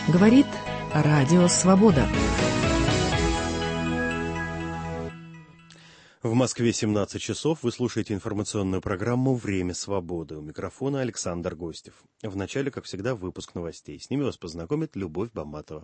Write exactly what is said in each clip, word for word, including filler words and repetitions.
Говорит Радио Свобода. В Москве семнадцать часов. Вы слушаете информационную программу «Время свободы». У микрофона Александр Гостев. В начале, как всегда, выпуск новостей. С ними вас познакомит Любовь Баматова.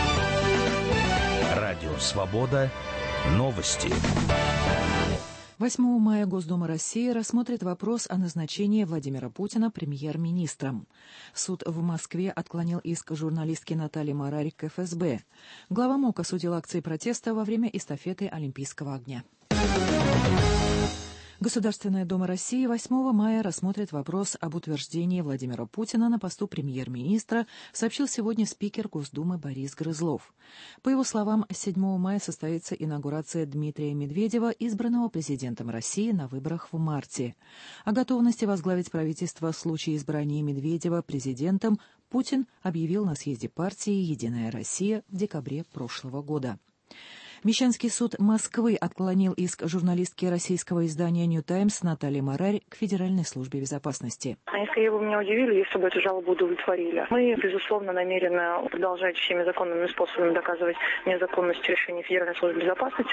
Радио Свобода. Новости. восьмого мая Госдума России рассмотрит вопрос о назначении Владимира Путина премьер-министром. Суд в Москве отклонил иск журналистки Натальи Марарь к эф эс бэ. Глава МОК осудил акции протеста во время эстафеты Олимпийского огня. Государственная Дума России восьмого мая рассмотрит вопрос об утверждении Владимира Путина на посту премьер-министра, сообщил сегодня спикер Госдумы Борис Грызлов. По его словам, седьмого мая состоится инаугурация Дмитрия Медведева, избранного президентом России на выборах в марте. О готовности возглавить правительство в случае избрания Медведева президентом Путин объявил на съезде партии «Единая Россия» в декабре прошлого года. Мещанский суд Москвы отклонил иск журналистки российского издания «Нью Таймс» Натальи Марарь к Федеральной службе безопасности. Они скорее бы меня удивили, если бы эту жалобу удовлетворили. Мы, безусловно, намерены продолжать всеми законными способами доказывать незаконность решений Федеральной службы безопасности.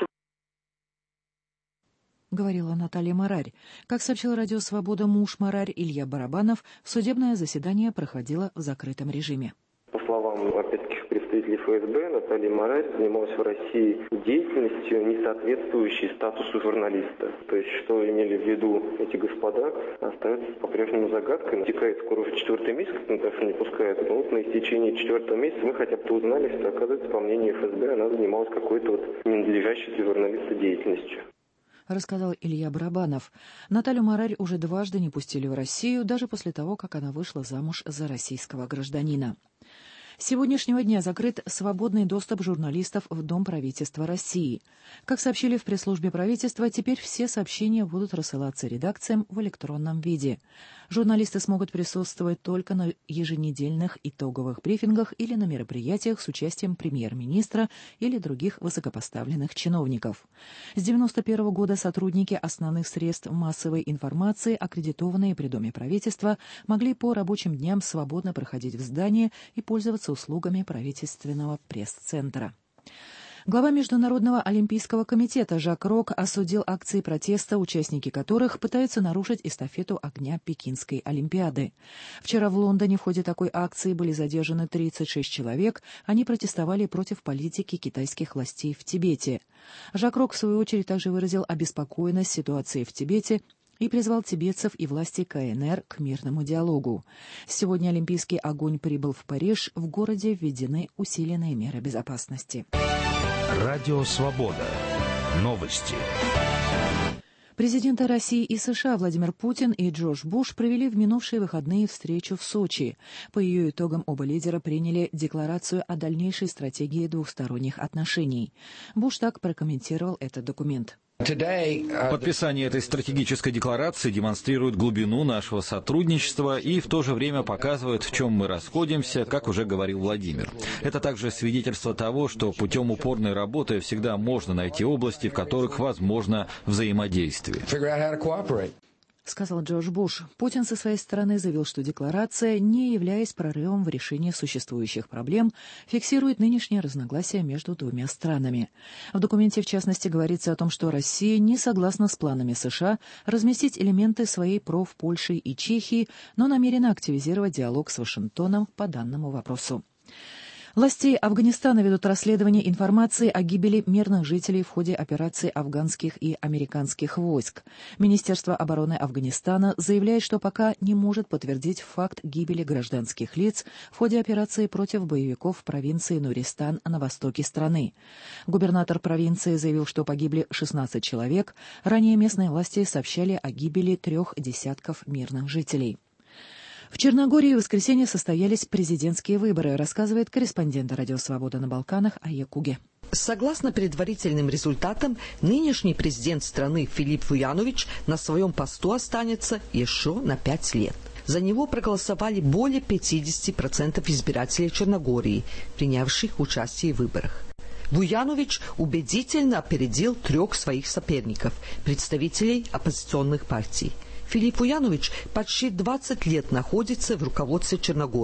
Говорила Наталья Марарь. Как сообщил Радио Свобода муж Марарь Илья Барабанов, судебное заседание проходило в закрытом режиме. По словам, опять-таки, представителей эф эс бэ, Наталья Марарь занималась в России деятельностью, не соответствующей статусу журналиста. То есть, что имели в виду эти господа, остается по-прежнему загадкой. Текает скоро уже четвертый месяц, Наташу не пускают. Но вот на истечении четвертого месяца мы хотя бы узнали, что, оказывается, по мнению эф эс бэ, она занималась какой-то вот ненадлежащей для журналиста деятельностью. Рассказал Илья Барабанов. Наталью Марарь уже дважды не пустили в Россию, даже после того, как она вышла замуж за российского гражданина. С сегодняшнего дня закрыт свободный доступ журналистов в Дом правительства России. Как сообщили в пресс-службе правительства, теперь все сообщения будут рассылаться редакциям в электронном виде. Журналисты смогут присутствовать только на еженедельных итоговых брифингах или на мероприятиях с участием премьер-министра или других высокопоставленных чиновников. С девяносто первого года сотрудники основных средств массовой информации, аккредитованные при Доме правительства, могли по рабочим дням свободно проходить в здание и пользоваться услугами правительственного пресс-центра. Глава Международного олимпийского комитета Жак Рок осудил акции протеста, участники которых пытаются нарушить эстафету огня Пекинской Олимпиады. Вчера в Лондоне в ходе такой акции были задержаны тридцать шесть человек. Они протестовали против политики китайских властей в Тибете. Жак Рок, в свою очередь, также выразил обеспокоенность ситуацией в Тибете и призвал тибетцев и власти ка эн эр к мирному диалогу. Сегодня олимпийский огонь прибыл в Париж. В городе введены усиленные меры безопасности. Радио Свобода. Новости. Президенты России и США Владимир Путин и Джордж Буш провели в минувшие выходные встречу в Сочи. По ее итогам оба лидера приняли декларацию о дальнейшей стратегии двухсторонних отношений. Буш так прокомментировал этот документ. Подписание этой стратегической декларации демонстрирует глубину нашего сотрудничества и в то же время показывает, в чем мы расходимся, как уже говорил Владимир. Это также свидетельство того, что путем упорной работы всегда можно найти области, в которых возможно взаимодействие. Сказал Джордж Буш. Путин со своей стороны заявил, что декларация, не являясь прорывом в решении существующих проблем, фиксирует нынешние разногласия между двумя странами. В документе, в частности, говорится о том, что Россия не согласна с планами США разместить элементы своей ПРО в Польше и Чехии, но намерена активизировать диалог с Вашингтоном по данному вопросу. Власти Афганистана ведут расследование информации о гибели мирных жителей в ходе операций афганских и американских войск. Министерство обороны Афганистана заявляет, что пока не может подтвердить факт гибели гражданских лиц в ходе операции против боевиков в провинции Нуристан на востоке страны. Губернатор провинции заявил, что погибли шестнадцать человек. Ранее местные власти сообщали о гибели трех десятков мирных жителей. В Черногории в воскресенье состоялись президентские выборы, рассказывает корреспондент Радио Свобода на Балканах Айя Куге. Согласно предварительным результатам, нынешний президент страны Филип Вуянович на своем посту останется еще на пять лет. За него проголосовали более пятьдесят процентов избирателей Черногории, принявших участие в выборах. Вуянович убедительно опередил трех своих соперников, представителей оппозиционных партий. Филип Вуянович почти двадцать лет находится в руководстве Черногории.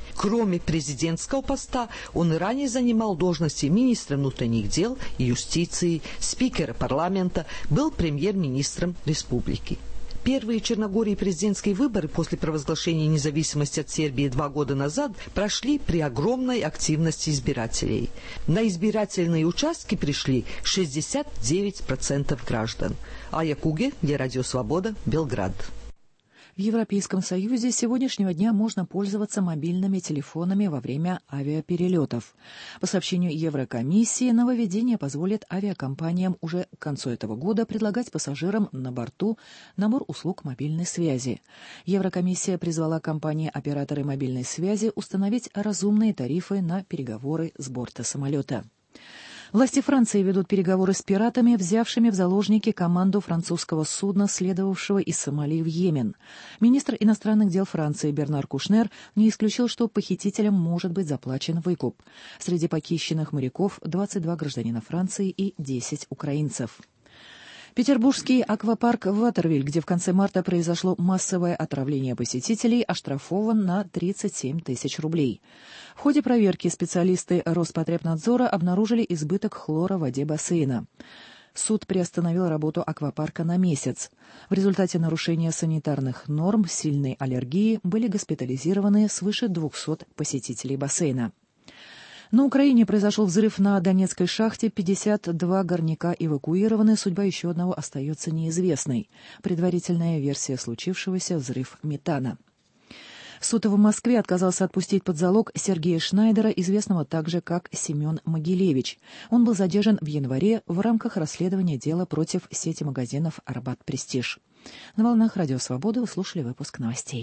Кроме президентского поста, он ранее занимал должности министра внутренних дел и юстиции, спикера парламента, был премьер-министром республики. Первые в Черногории президентские выборы после провозглашения независимости от Сербии два года назад прошли при огромной активности избирателей. На избирательные участки пришли шестьдесят девять процентов граждан. Ая Куге для Радио Свобода, Белград. В Европейском Союзе с сегодняшнего дня можно пользоваться мобильными телефонами во время авиаперелетов. По сообщению Еврокомиссии, нововведение позволит авиакомпаниям уже к концу этого года предлагать пассажирам на борту набор услуг мобильной связи. Еврокомиссия призвала компании-операторы мобильной связи установить разумные тарифы на переговоры с борта самолета. Власти Франции ведут переговоры с пиратами, взявшими в заложники команду французского судна, следовавшего из Сомали в Йемен. Министр иностранных дел Франции Бернар Кушнер не исключил, что похитителям может быть заплачен выкуп. Среди похищенных моряков двадцать два гражданина Франции и десять украинцев. Петербургский аквапарк Ватервиль, где в конце марта произошло массовое отравление посетителей, оштрафован на тридцать семь тысяч рублей. В ходе проверки специалисты Роспотребнадзора обнаружили избыток хлора в воде бассейна. Суд приостановил работу аквапарка на месяц. В результате нарушения санитарных норм, сильной аллергии были госпитализированы свыше двухсот посетителей бассейна. На Украине произошел взрыв на Донецкой шахте, пятьдесят два горняка эвакуированы, судьба еще одного остается неизвестной. Предварительная версия случившегося — взрыв метана. Суд в Москве отказался отпустить под залог Сергея Шнайдера, известного также как Семен Могилевич. Он был задержан в январе в рамках расследования дела против сети магазинов «Арбат Престиж». На волнах Радио Свобода вы слушали выпуск новостей.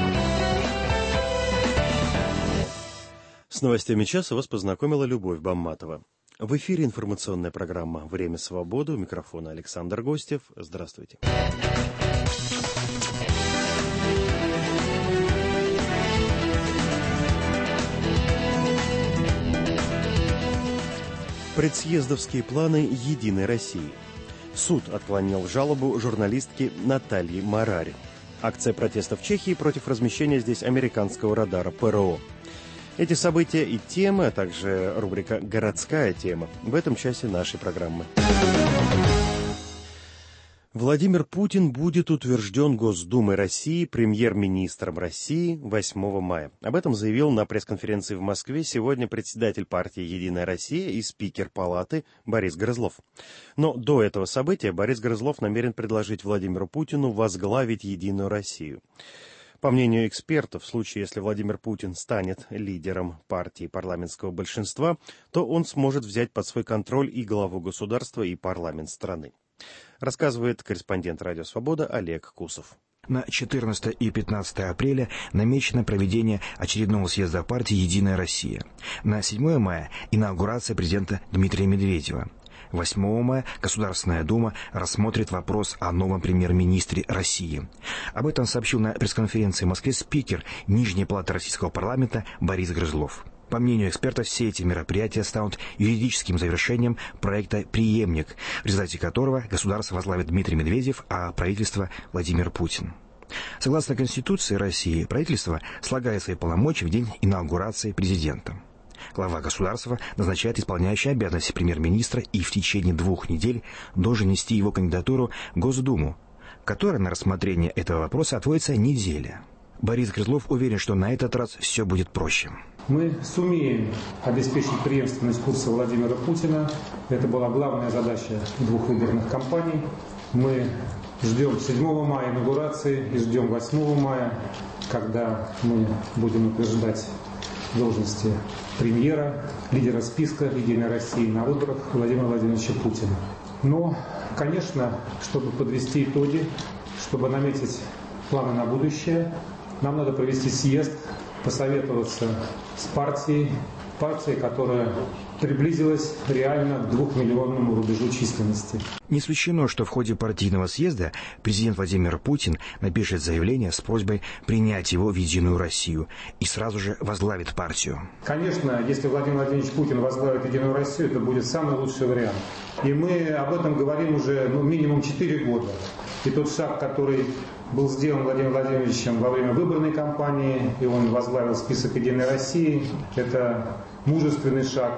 С новостями часа вас познакомила Любовь Бамматова. В эфире информационная программа «Время свободы». У микрофона Александр Гостев. Здравствуйте. Предсъездовские планы «Единой России». Суд отклонил жалобу журналистки Натальи Марари. Акция протеста в Чехии против размещения здесь американского радара ПРО. Эти события и темы, а также рубрика «Городская тема» в этом часе нашей программы. Владимир Путин будет утвержден Госдумой России премьер-министром России восьмого мая. Об этом заявил на пресс-конференции в Москве сегодня председатель партии «Единая Россия» и спикер Палаты Борис Грызлов. Но до этого события Борис Грызлов намерен предложить Владимиру Путину возглавить «Единую Россию». По мнению экспертов, в случае, если Владимир Путин станет лидером партии парламентского большинства, то он сможет взять под свой контроль и главу государства, и парламент страны. Рассказывает корреспондент «Радио Свобода» Олег Кусов. На четырнадцатое и пятнадцатое апреля намечено проведение очередного съезда партии «Единая Россия». На седьмое мая – инаугурация президента Дмитрия Медведева. восьмого мая Государственная Дума рассмотрит вопрос о новом премьер-министре России. Об этом сообщил на пресс-конференции в Москве спикер Нижней палаты российского парламента Борис Грызлов. По мнению экспертов, все эти мероприятия станут юридическим завершением проекта «Преемник», в результате которого государство возглавит Дмитрий Медведев, а правительство – Владимир Путин. Согласно Конституции России, правительство слагает свои полномочия в день инаугурации президента. Глава государства назначает исполняющий обязанности премьер-министра и в течение двух недель должен нести его кандидатуру в Госдуму, которой на рассмотрение этого вопроса отводится неделя. Борис Грызлов уверен, что на этот раз все будет проще. Мы сумеем обеспечить преемственность курса Владимира Путина. Это была главная задача двух выборных кампаний. Мы ждем седьмого мая инаугурации и ждем восьмого мая, когда мы будем утверждать должности премьера, лидера списка «Единой России» на выборах Владимира Владимировича Путина. Но, конечно, чтобы подвести итоги, чтобы наметить планы на будущее, нам надо провести съезд, посоветоваться с партией, партией, которая приблизилась реально к двухмиллионному рубежу численности. Не исключено, что в ходе партийного съезда президент Владимир Путин напишет заявление с просьбой принять его в «Единую Россию» и сразу же возглавит партию. Конечно, если Владимир Владимирович Путин возглавит «Единую Россию», это будет самый лучший вариант. И мы об этом говорим уже ну, минимум четыре года. И тот шаг, который был сделан Владимиром Владимировичем во время выборной кампании, и он возглавил список «Единой России». Это мужественный шаг,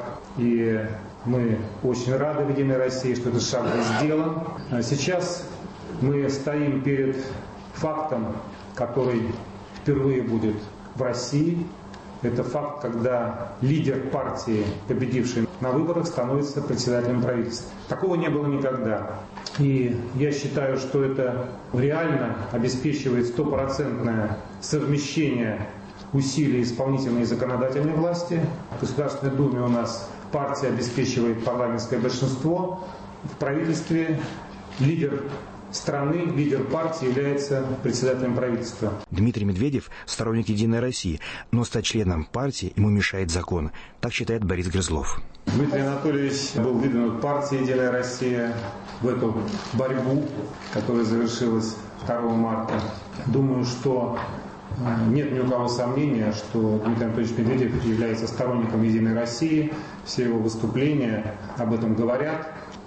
и мы очень рады в «Единой России», что этот шаг был сделан. Сейчас мы стоим перед фактом, который впервые будет в России. Это факт, когда лидер партии, победивший на выборах, становится председателем правительства. Такого не было никогда. И я считаю, что это реально обеспечивает стопроцентное совмещение усилий исполнительной и законодательной власти. В Государственной Думе у нас партия обеспечивает парламентское большинство. В правительстве лидер страны, лидер партии является председателем правительства. Дмитрий Медведев – сторонник «Единой России», но стать членом партии ему мешает закон. Так считает Борис Грызлов. Дмитрий Анатольевич был выдвинут партией «Единая Россия» в эту борьбу, которая завершилась второго марта. Думаю, что нет ни у кого сомнения, что Дмитрий Анатольевич Медведев является сторонником «Единой России». Все его выступления об этом говорят.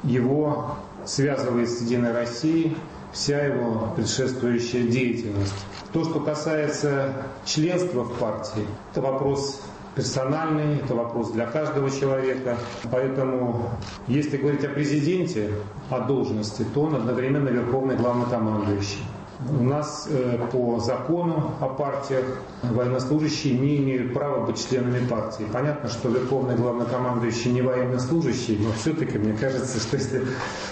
Его связывает с «Единой Россией» вся его предшествующая деятельность. То, что касается членства в партии, это вопрос персональный, это вопрос для каждого человека. Поэтому, если говорить о президенте, о должности, то он одновременно верховный главнокомандующий. У нас э, по закону о партиях военнослужащие не имеют права быть членами партии. Понятно, что верховный главнокомандующий не военнослужащий, но все-таки мне кажется, что если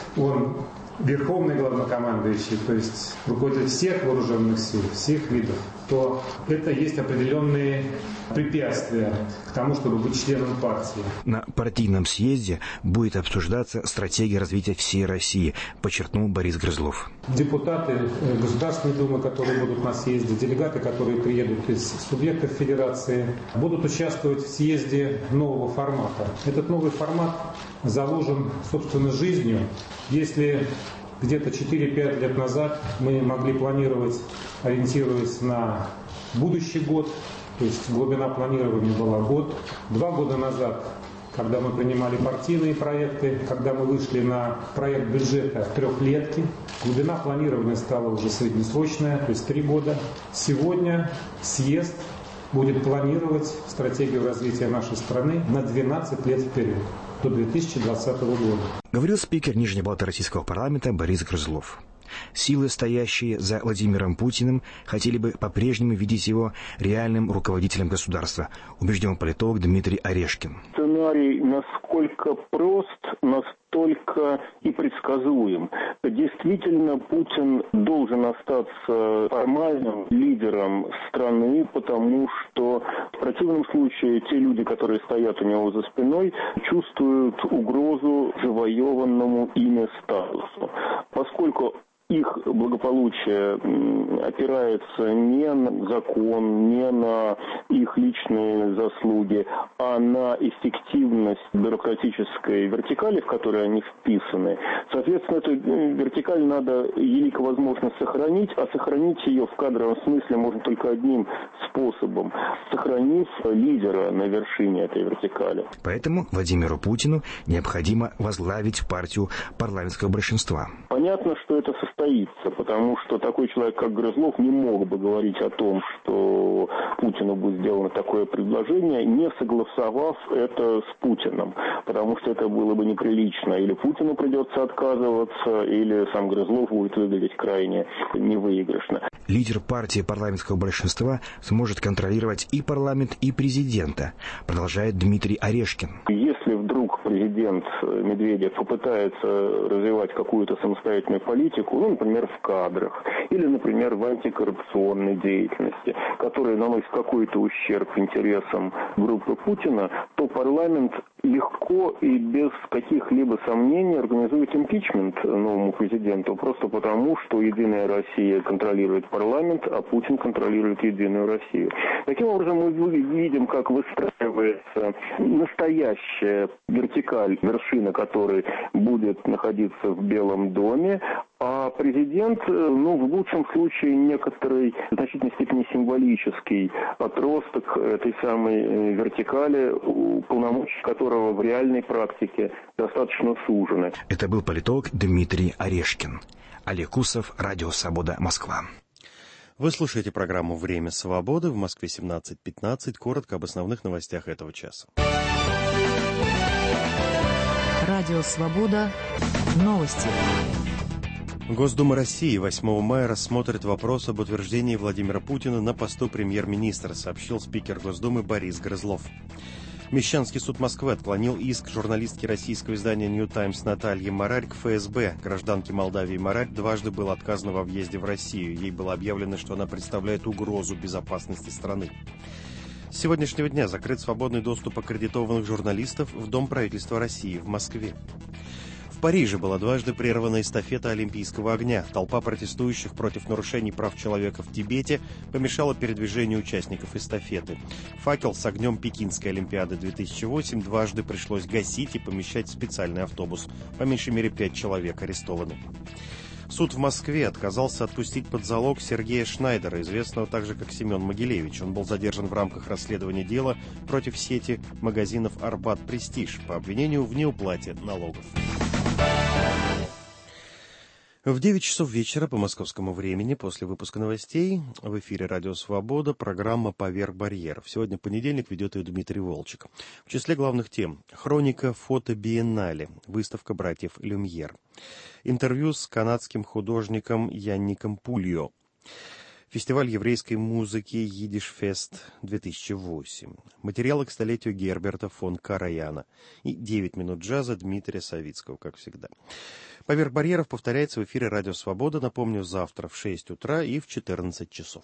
он верховный главнокомандующий, то есть руководитель всех вооруженных сил, всех видов, то это есть определенные препятствия к тому, чтобы быть членом партии. На партийном съезде будет обсуждаться стратегия развития всей России, подчеркнул Борис Грызлов. Депутаты Государственной Думы, которые будут на съезде, делегаты, которые приедут из субъектов федерации, будут участвовать в съезде нового формата. Этот новый формат заложен, собственно, жизнью. Если где-то четыре-пять лет назад мы могли планировать, ориентируясь на будущий год, то есть глубина планирования была год. Два года назад, когда мы принимали партийные проекты, когда мы вышли на проект бюджета трехлетки, глубина планирования стала уже среднесрочная, то есть три года. Сегодня съезд будет планировать стратегию развития нашей страны на двенадцать лет вперед, до две тысячи двадцатого года. Говорил спикер Нижней палаты российского парламента Борис Грызлов. Силы, стоящие за Владимиром Путиным, хотели бы по-прежнему видеть его реальным руководителем государства, убежден политолог Дмитрий Орешкин. Сценарий насколько прост, настолько и предсказуем. Действительно, Путин должен остаться формальным лидером страны, потому что в противном случае те люди, которые стоят у него за спиной, чувствуют угрозу завоеванному ими статусу. Поскольку их благополучие опирается не на закон, не на их личные заслуги, а на эффективность бюрократической вертикали, в которой они вписаны. Соответственно, эту вертикаль надо елико возможно сохранить, а сохранить ее в кадровом смысле можно только одним способом – сохранив лидера на вершине этой вертикали. Поэтому Владимиру Путину необходимо возглавить партию парламентского большинства. Понятно, что это состоится. Потому что такой человек, как Грызлов, не мог бы говорить о том, что Путину будет сделано такое предложение, не согласовав это с Путиным. Потому что это было бы неприлично. Или Путину придется отказываться, или сам Грызлов будет выглядеть крайне невыигрышно. Лидер партии парламентского большинства сможет контролировать и парламент, и президента, продолжает Дмитрий Орешкин. Если вдруг президент Медведев попытается развивать какую-то самостоятельную политику, ну, например, в кадрах, или, например, в антикоррупционной деятельности, которая наносит какой-то ущерб интересам группы Путина, то парламент легко и без каких-либо сомнений организует импичмент новому президенту, просто потому, что «Единая Россия» контролирует парламент, а Путин контролирует «Единую Россию». Таким образом, мы видим, как выстраивается настоящая вертикаль, вершина которой будет находиться в Белом доме, а президент, ну, в лучшем случае, некоторый, в значительной степени символический отросток этой самой вертикали, полномочия которого в реальной практике достаточно сужены. Это был политолог Дмитрий Орешкин. Олег Кусов, Радио Свобода, Москва. Вы слушаете программу «Время свободы» в Москве семнадцать пятнадцать. Коротко об основных новостях этого часа. Радио «Свобода». Новости. Госдума России восьмого мая рассмотрит вопрос об утверждении Владимира Путина на посту премьер-министра, сообщил спикер Госдумы Борис Грызлов. Мещанский суд Москвы отклонил иск журналистки российского издания «Нью Таймс» Натальи Марарь к эф эс бэ. Гражданке Молдавии Марарь дважды было отказано во въезде в Россию. Ей было объявлено, что она представляет угрозу безопасности страны. С сегодняшнего дня закрыт свободный доступ аккредитованных журналистов в Дом правительства России в Москве. В Париже была дважды прервана эстафета Олимпийского огня. Толпа протестующих против нарушений прав человека в Тибете помешала передвижению участников эстафеты. Факел с огнем Пекинской Олимпиады две тысячи восемь дважды пришлось гасить и помещать в специальный автобус. По меньшей мере пять человек арестованы. Суд в Москве отказался отпустить под залог Сергея Шнайдера, известного также как Семен Могилевич. Он был задержан в рамках расследования дела против сети магазинов «Арбат Престиж» по обвинению в неуплате налогов. В девять часов вечера по московскому времени, после выпуска новостей, в эфире «Радио Свобода» программа «Поверх барьеров». Сегодня понедельник, ведет ее Дмитрий Волчек. В числе главных тем: хроника фото-биеннале, выставка братьев Люмьер, интервью с канадским художником Янником Пульо, фестиваль еврейской музыки «Йиддиш-фест две тысячи восемь», материалы к столетию Герберта фон Караяна и девять минут джаза Дмитрия Савицкого, как всегда. «Поверх барьеров» повторяется в эфире «Радио Свобода», напомню, завтра в шесть утра и в четырнадцать часов.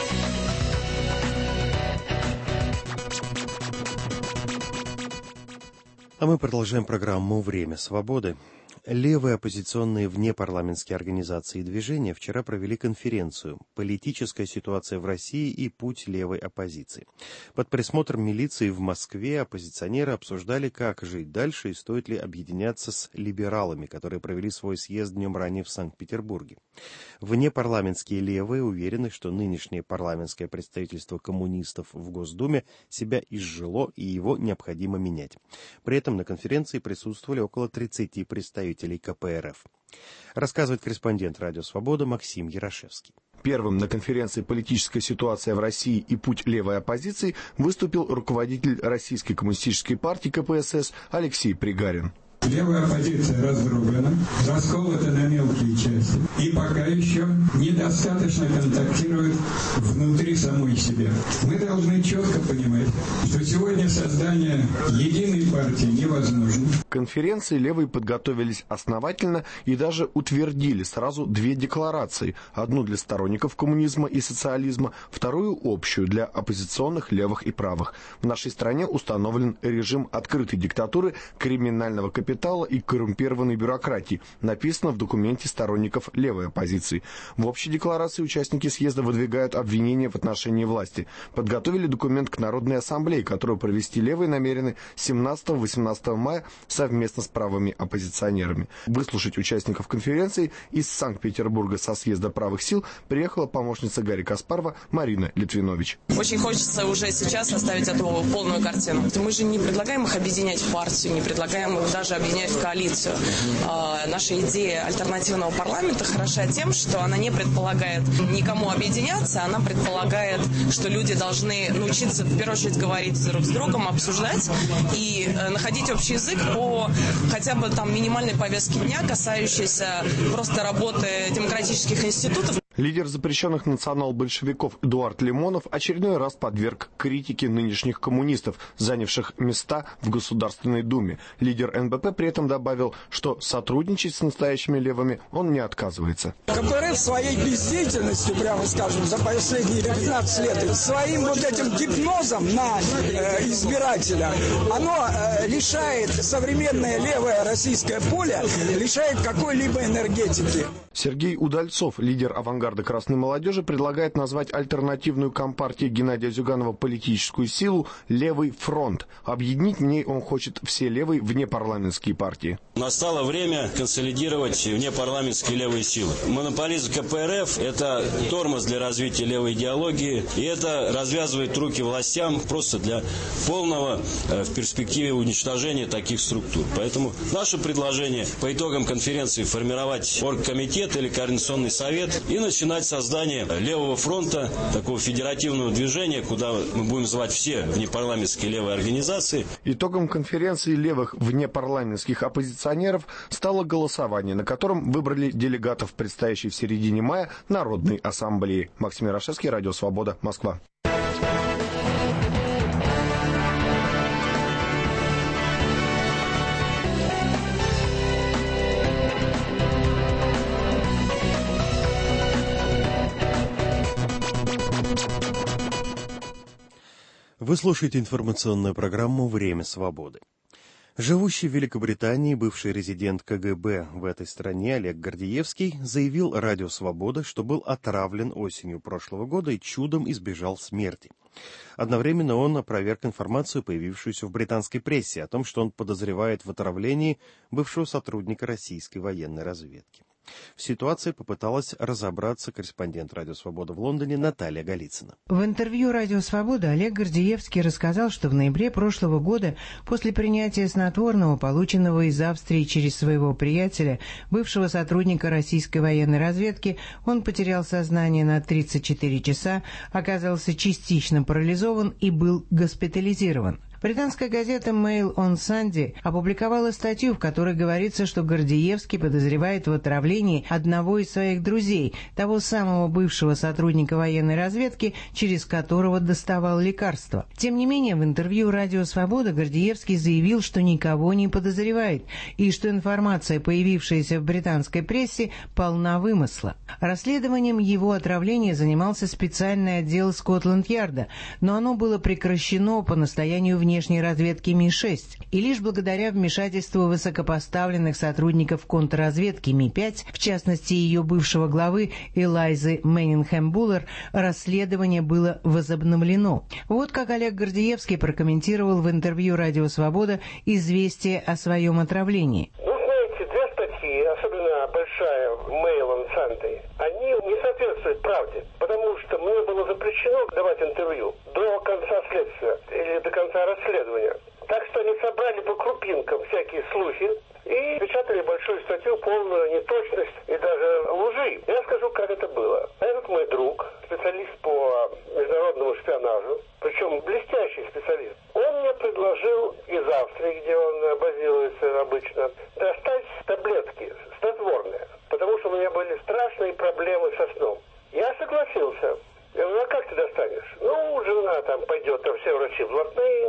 А мы продолжаем программу «Время свободы». Левые оппозиционные внепарламентские организации и движения вчера провели конференцию «Политическая ситуация в России и путь левой оппозиции». Под присмотром милиции в Москве оппозиционеры обсуждали, как жить дальше и стоит ли объединяться с либералами, которые провели свой съезд днем ранее в Санкт-Петербурге. Внепарламентские левые уверены, что нынешнее парламентское представительство коммунистов в Госдуме себя изжило и его необходимо менять. При этом на конференции присутствовали около тридцати представителей ка пэ эр эф. Рассказывает корреспондент «Радио Свобода» Максим Ярошевский. Первым на конференции «Политическая ситуация в России и путь левой оппозиции» выступил руководитель Российской коммунистической партии ка пэ эс эс Алексей Пригарин. Левая оппозиция раздроблена, расколота на мелкие части и пока еще недостаточно контактирует внутри самой себя. Мы должны четко понимать, что сегодня создание единой партии невозможно. К конференции левые подготовились основательно и даже утвердили сразу две декларации. Одну для сторонников коммунизма и социализма, вторую общую для оппозиционных левых и правых. В нашей стране установлен режим открытой диктатуры, криминального капитала и коррумпированной бюрократии, написано в документе сторонников левой оппозиции. В общей декларации участники съезда выдвигают обвинения в отношении власти. Подготовили документ к Народной ассамблее, которую провести левые намерены семнадцатого-восемнадцатого мая совместно с правыми оппозиционерами. Выслушать участников конференции из Санкт-Петербурга со съезда правых сил приехала помощница Гарри Каспарова Марина Литвинович. Очень хочется уже сейчас оставить эту полную картину. Мы же не предлагаем их объединять в партию, не предлагаем их даже объединять в коалицию. А, наша идея альтернативного парламента хороша тем, что она не предполагает никому объединяться, она предполагает, что люди должны научиться в первую очередь говорить друг с другом, обсуждать и э, находить общий язык по хотя бы там минимальной повестке дня, касающейся просто работы демократических институтов. Лидер запрещенных национал-большевиков Эдуард Лимонов очередной раз подверг критике нынешних коммунистов, занявших места в Государственной Думе. Лидер эн бэ пэ при этом добавил, что сотрудничать с настоящими левыми он не отказывается. ка пэ эр эф своей бездеятельностью, прямо скажем, за последние пятнадцать лет, своим вот этим гипнозом на э, избирателя, оно э, лишает современное левое российское поле, лишает какой-либо энергетики. Сергей Удальцов, лидер авангарда красной молодежи, предлагает назвать альтернативную компартии Геннадия Зюганова политическую силу «Левый фронт». Объединить в ней он хочет все левые внепарламентские партии. Настало время консолидировать внепарламентские левые силы. Монополизм ка пэ эр эф – это тормоз для развития левой идеологии, и это развязывает руки властям просто для полного в перспективе уничтожения таких структур. Поэтому наше предложение по итогам конференции формировать оргкомитет, комитет или координационный совет и начинать создание левого фронта, такого федеративного движения, куда мы будем звать все внепарламентские левые организации. Итогом конференции левых внепарламентских оппозиционеров стало голосование, на котором выбрали делегатов предстоящей в середине мая Народной ассамблеи. Максим Ярошевский, Радио Свобода, Москва. Вы слушаете информационную программу «Время свободы». Живущий в Великобритании бывший резидент ка гэ бэ в этой стране Олег Гордеевский заявил Радио Свобода, что был отравлен осенью прошлого года и чудом избежал смерти. Одновременно он опроверг информацию, появившуюся в британской прессе, о том, что он подозревает в отравлении бывшего сотрудника российской военной разведки. В ситуации попыталась разобраться корреспондент Радио Свобода в Лондоне Наталья Голицына. В интервью Радио Свобода Олег Гордеевский рассказал, что в ноябре прошлого года, после принятия снотворного, полученного из Австрии через своего приятеля, бывшего сотрудника российской военной разведки, он потерял сознание на тридцать четыре часа, оказался частично парализован и был госпитализирован. Британская газета Mail on Sunday опубликовала статью, в которой говорится, что Гордеевский подозревает в отравлении одного из своих друзей, того самого бывшего сотрудника военной разведки, через которого доставал лекарства. Тем не менее, в интервью «Радио Свобода» Гордеевский заявил, что никого не подозревает и что информация, появившаяся в британской прессе, полна вымысла. Расследованием его отравления занимался специальный отдел Скотланд-Ярда, но оно было прекращено по настоянию внешней внешней разведки Ми шесть, и лишь благодаря вмешательству высокопоставленных сотрудников контрразведки Ми пять, в частности ее бывшего главы Элайзы Меннингем-Буллер, расследование было возобновлено. Вот как Олег Гордеевский прокомментировал в интервью «Радио Свобода» известие о своем отравлении. Ну, знаете, две статьи, особенно большая Mail on Sunday, они не соответствуют правде, потому что мне было запрещено давать интервью до конца следствия или до конца расследования. Так что они собрали по крупинкам всякие слухи и печатали большую статью, полную неточность и даже лжи. Я скажу, как это было. Этот мой друг, специалист по международному шпионажу, причем блестящий специалист, он мне предложил из Австрии, где он базируется обычно, достать таблетки снотворные, потому что у меня были страшные проблемы со сном. Я согласился. Я говорю, а как ты достанешь? Ну, жена там пойдет, там все врачи блатные,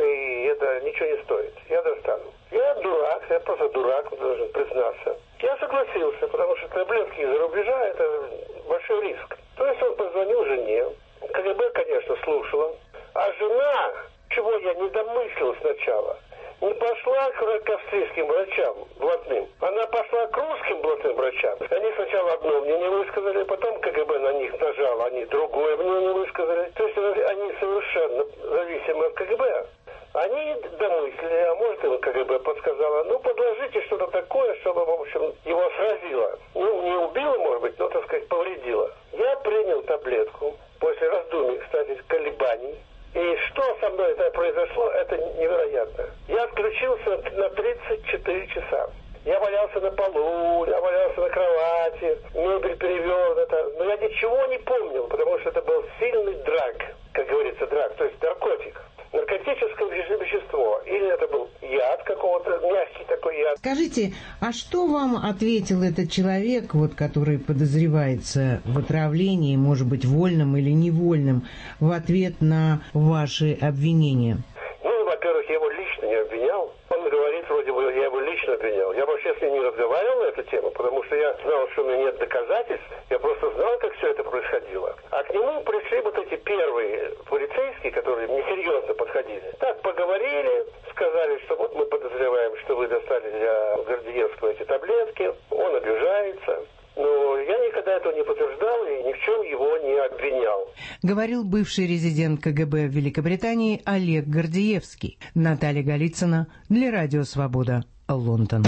и это ничего не стоит. Я достану. Я дурак, я просто дурак, должен признаться. Я согласился, потому что таблетки из-за рубежа – это большой риск. То есть он позвонил жене. ка гэ бэ, конечно, слушала. А жена, чего я не домыслил сначала, не пошла к австрийским врачам блатным. Она пошла к русским блатным врачам. Они сначала одно мнение высказали, потом ка гэ бэ на них нажало, они другое мнение высказали. То есть они совершенно зависимы от ка гэ бэ. Они домыслили, а может и ка гэ бэ подсказала, ну подложите что-то такое, чтобы, в общем, его сразило. Ну, не убило, может быть, но, так сказать, повредило. Я принял таблетку после раздумий, кстати, колебаний. И что со мной это произошло, это невероятно. Я отключился на тридцать четыре часа. Я валялся на полу, я валялся на кровати, мебель перевернута. Но я ничего не помнил, потому что это был сильный драг, как говорится, драг, то есть наркотик. Наркотическое вещество. Или это был яд какого-то, мягкий такой яд. Скажите, а что вам ответил этот человек, вот, который подозревается в отравлении, может быть, вольным или невольным, в ответ на ваши обвинения? Ну, во-первых, я его лично не обвинял. Он говорит, вроде бы, я его лично обвинял. Я вообще с ним не разговаривал на эту тему, потому что я знал, что у меня нет доказательств. Я просто знал, как все это происходило. А к нему пришли вот эти первые полицейские, которые несерьезно подходили. Так, поговорили, сказали, что вот мы подозреваем, что вы достали для Гордеевского эти таблетки. Он обижается. Но я никогда этого не подтверждал и ни в чем его не обвинял. Говорил бывший резидент ка гэ бэ в Великобритании Олег Гордеевский. Наталья Голицына для Радио Свобода, Лондон.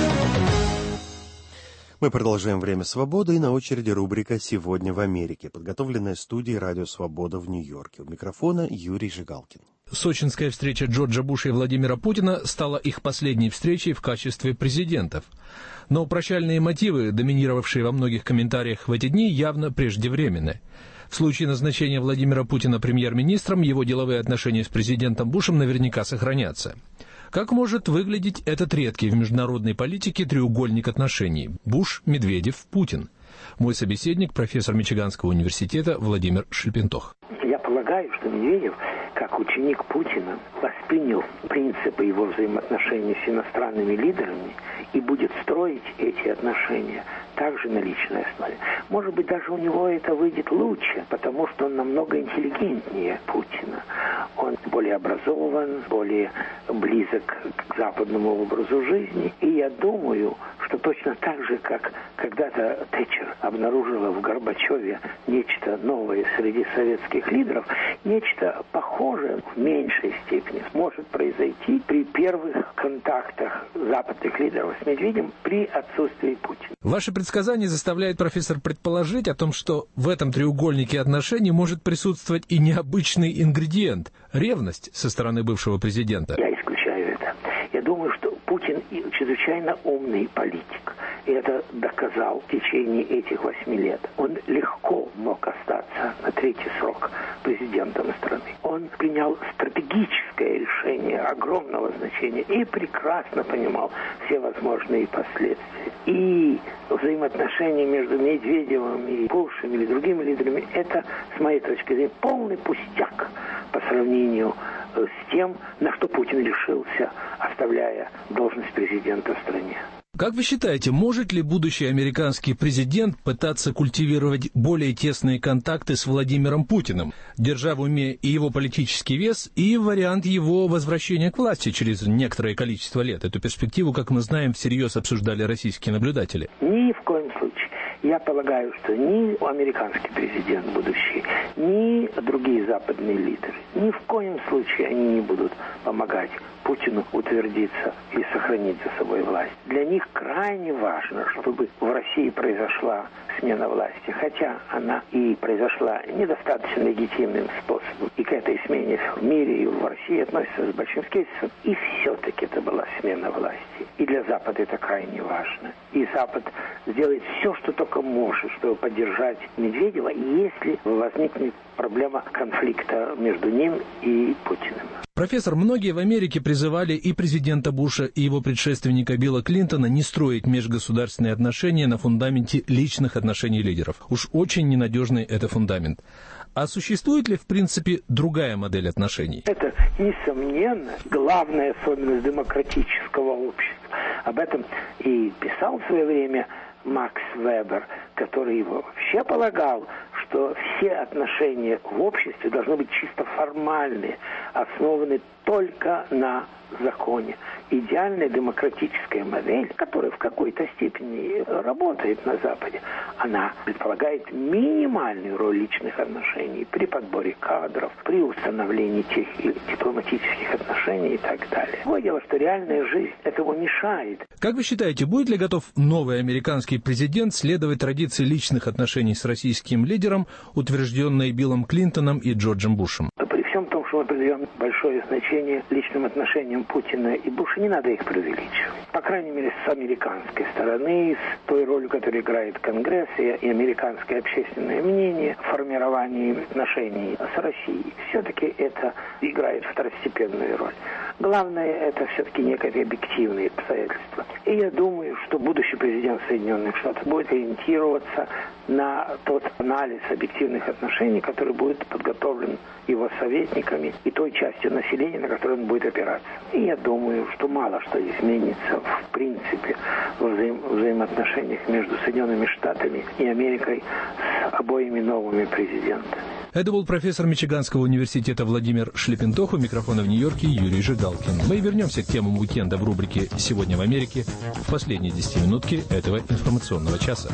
Мы продолжаем «Время свободы», и на очереди рубрика «Сегодня в Америке», подготовленная студией «Радио Свобода» в Нью-Йорке. У микрофона Юрий Жигалкин. Сочинская встреча Джорджа Буша и Владимира Путина стала их последней встречей в качестве президентов. Но прощальные мотивы, доминировавшие во многих комментариях в эти дни, явно преждевременны. В случае назначения Владимира Путина премьер-министром, его деловые отношения с президентом Бушем наверняка сохранятся. Как может выглядеть этот редкий в международной политике треугольник отношений Буш, Медведев, Путин? Мой собеседник, профессор Мичиганского университета Владимир Шлепентох. Я полагаю, что Медведев, как ученик Путина, воспринял принципы его взаимоотношений с иностранными лидерами и будет строить эти отношения также на личной основе. Может быть, даже у него это выйдет лучше, потому что он намного интеллигентнее Путина. Он более образован, более близок к западному образу жизни. И я думаю, что точно так же, как когда-то Тэтчер обнаружила в Горбачеве нечто новое среди советских лидеров, нечто похожее в меньшей степени может произойти при первых контактах западных лидеров с Медведевым при отсутствии Путина. Ваше предсказание заставляет, профессор, предположить о том, что в этом треугольнике отношений может присутствовать и необычный ингредиент – ревность со стороны бывшего президента. Я исключаю это. Я думаю, что Путин чрезвычайно умный политик. И это доказал в течение этих восьми лет. Он легко мог остаться на третий срок президентом страны. Он принял стратегическое решение огромного значения и прекрасно понимал все возможные последствия. И взаимоотношения между Медведевым и Бушем или другими лидерами – это, с моей точки зрения, полный пустяк по сравнению с тем, на что Путин решился, оставляя должность президента в стране. Как вы считаете, может ли будущий американский президент пытаться культивировать более тесные контакты с Владимиром Путиным, держа в уме и его политический вес, и вариант его возвращения к власти через некоторое количество лет? Эту перспективу, как мы знаем, всерьез обсуждали российские наблюдатели. Ни в коем случае. Я полагаю, что ни американский президент будущий, ни другие западные лидеры, ни в коем случае они не будут помогать Путину утвердиться и сохранить за собой власть. Для них крайне важно, чтобы в России произошла смена власти, хотя она и произошла недостаточно легитимным способом. И к этой смене в мире и в России относятся с большим скепсисом. И все-таки это была смена власти. И для Запада это крайне важно. И Запад сделает все, что только может, чтобы поддержать Медведева, если возникнет проблема конфликта между ним и Путиным. Профессор, многие в Америке призывали и президента Буша, и его предшественника Билла Клинтона не строить межгосударственные отношения на фундаменте личных отношений лидеров. Уж очень ненадежный это фундамент. А существует ли, в принципе, другая модель отношений? Это, несомненно, главная особенность демократического общества. Об этом и писал в свое время Макс Вебер, который его вообще полагал, что все отношения в обществе должны быть чисто формальные, основаны только на законе. Идеальная демократическая модель, которая в какой-то степени работает на Западе, она предполагает минимальную роль личных отношений при подборе кадров, при установлении тех или дипломатических отношений и так далее. Другое дело, что реальная жизнь этому мешает. Как вы считаете, будет ли готов новый американский президент следовать традиции личных отношений с российским лидером, утвержденной Биллом Клинтоном и Джорджем Бушем? При всем том, что мы придаем большое значение личным отношениям Путина и Буша, не надо их преувеличивать. По крайней мере, с американской стороны, с той ролью, которую играет Конгресс и, и американское общественное мнение в формировании отношений с Россией. Все-таки это играет второстепенную роль. Главное, это все-таки некоторые объективные обстоятельства. И я думаю, что будущий президент Соединенных Штатов будет ориентироваться на тот анализ объективных отношений, который будет подготовлен его советниками и той частью населения, на которую он будет опираться. И я думаю, что мало что изменится в принципе в взаим- взаимоотношениях между Соединенными Штатами и Америкой с обоими новыми президентами. Это был профессор Мичиганского университета Владимир Шлепентох. У микрофона в Нью-Йорке Юрий Жигалкин. Мы вернемся к темам уикенда в рубрике «Сегодня в Америке» в последние десятиминутки этого информационного часа.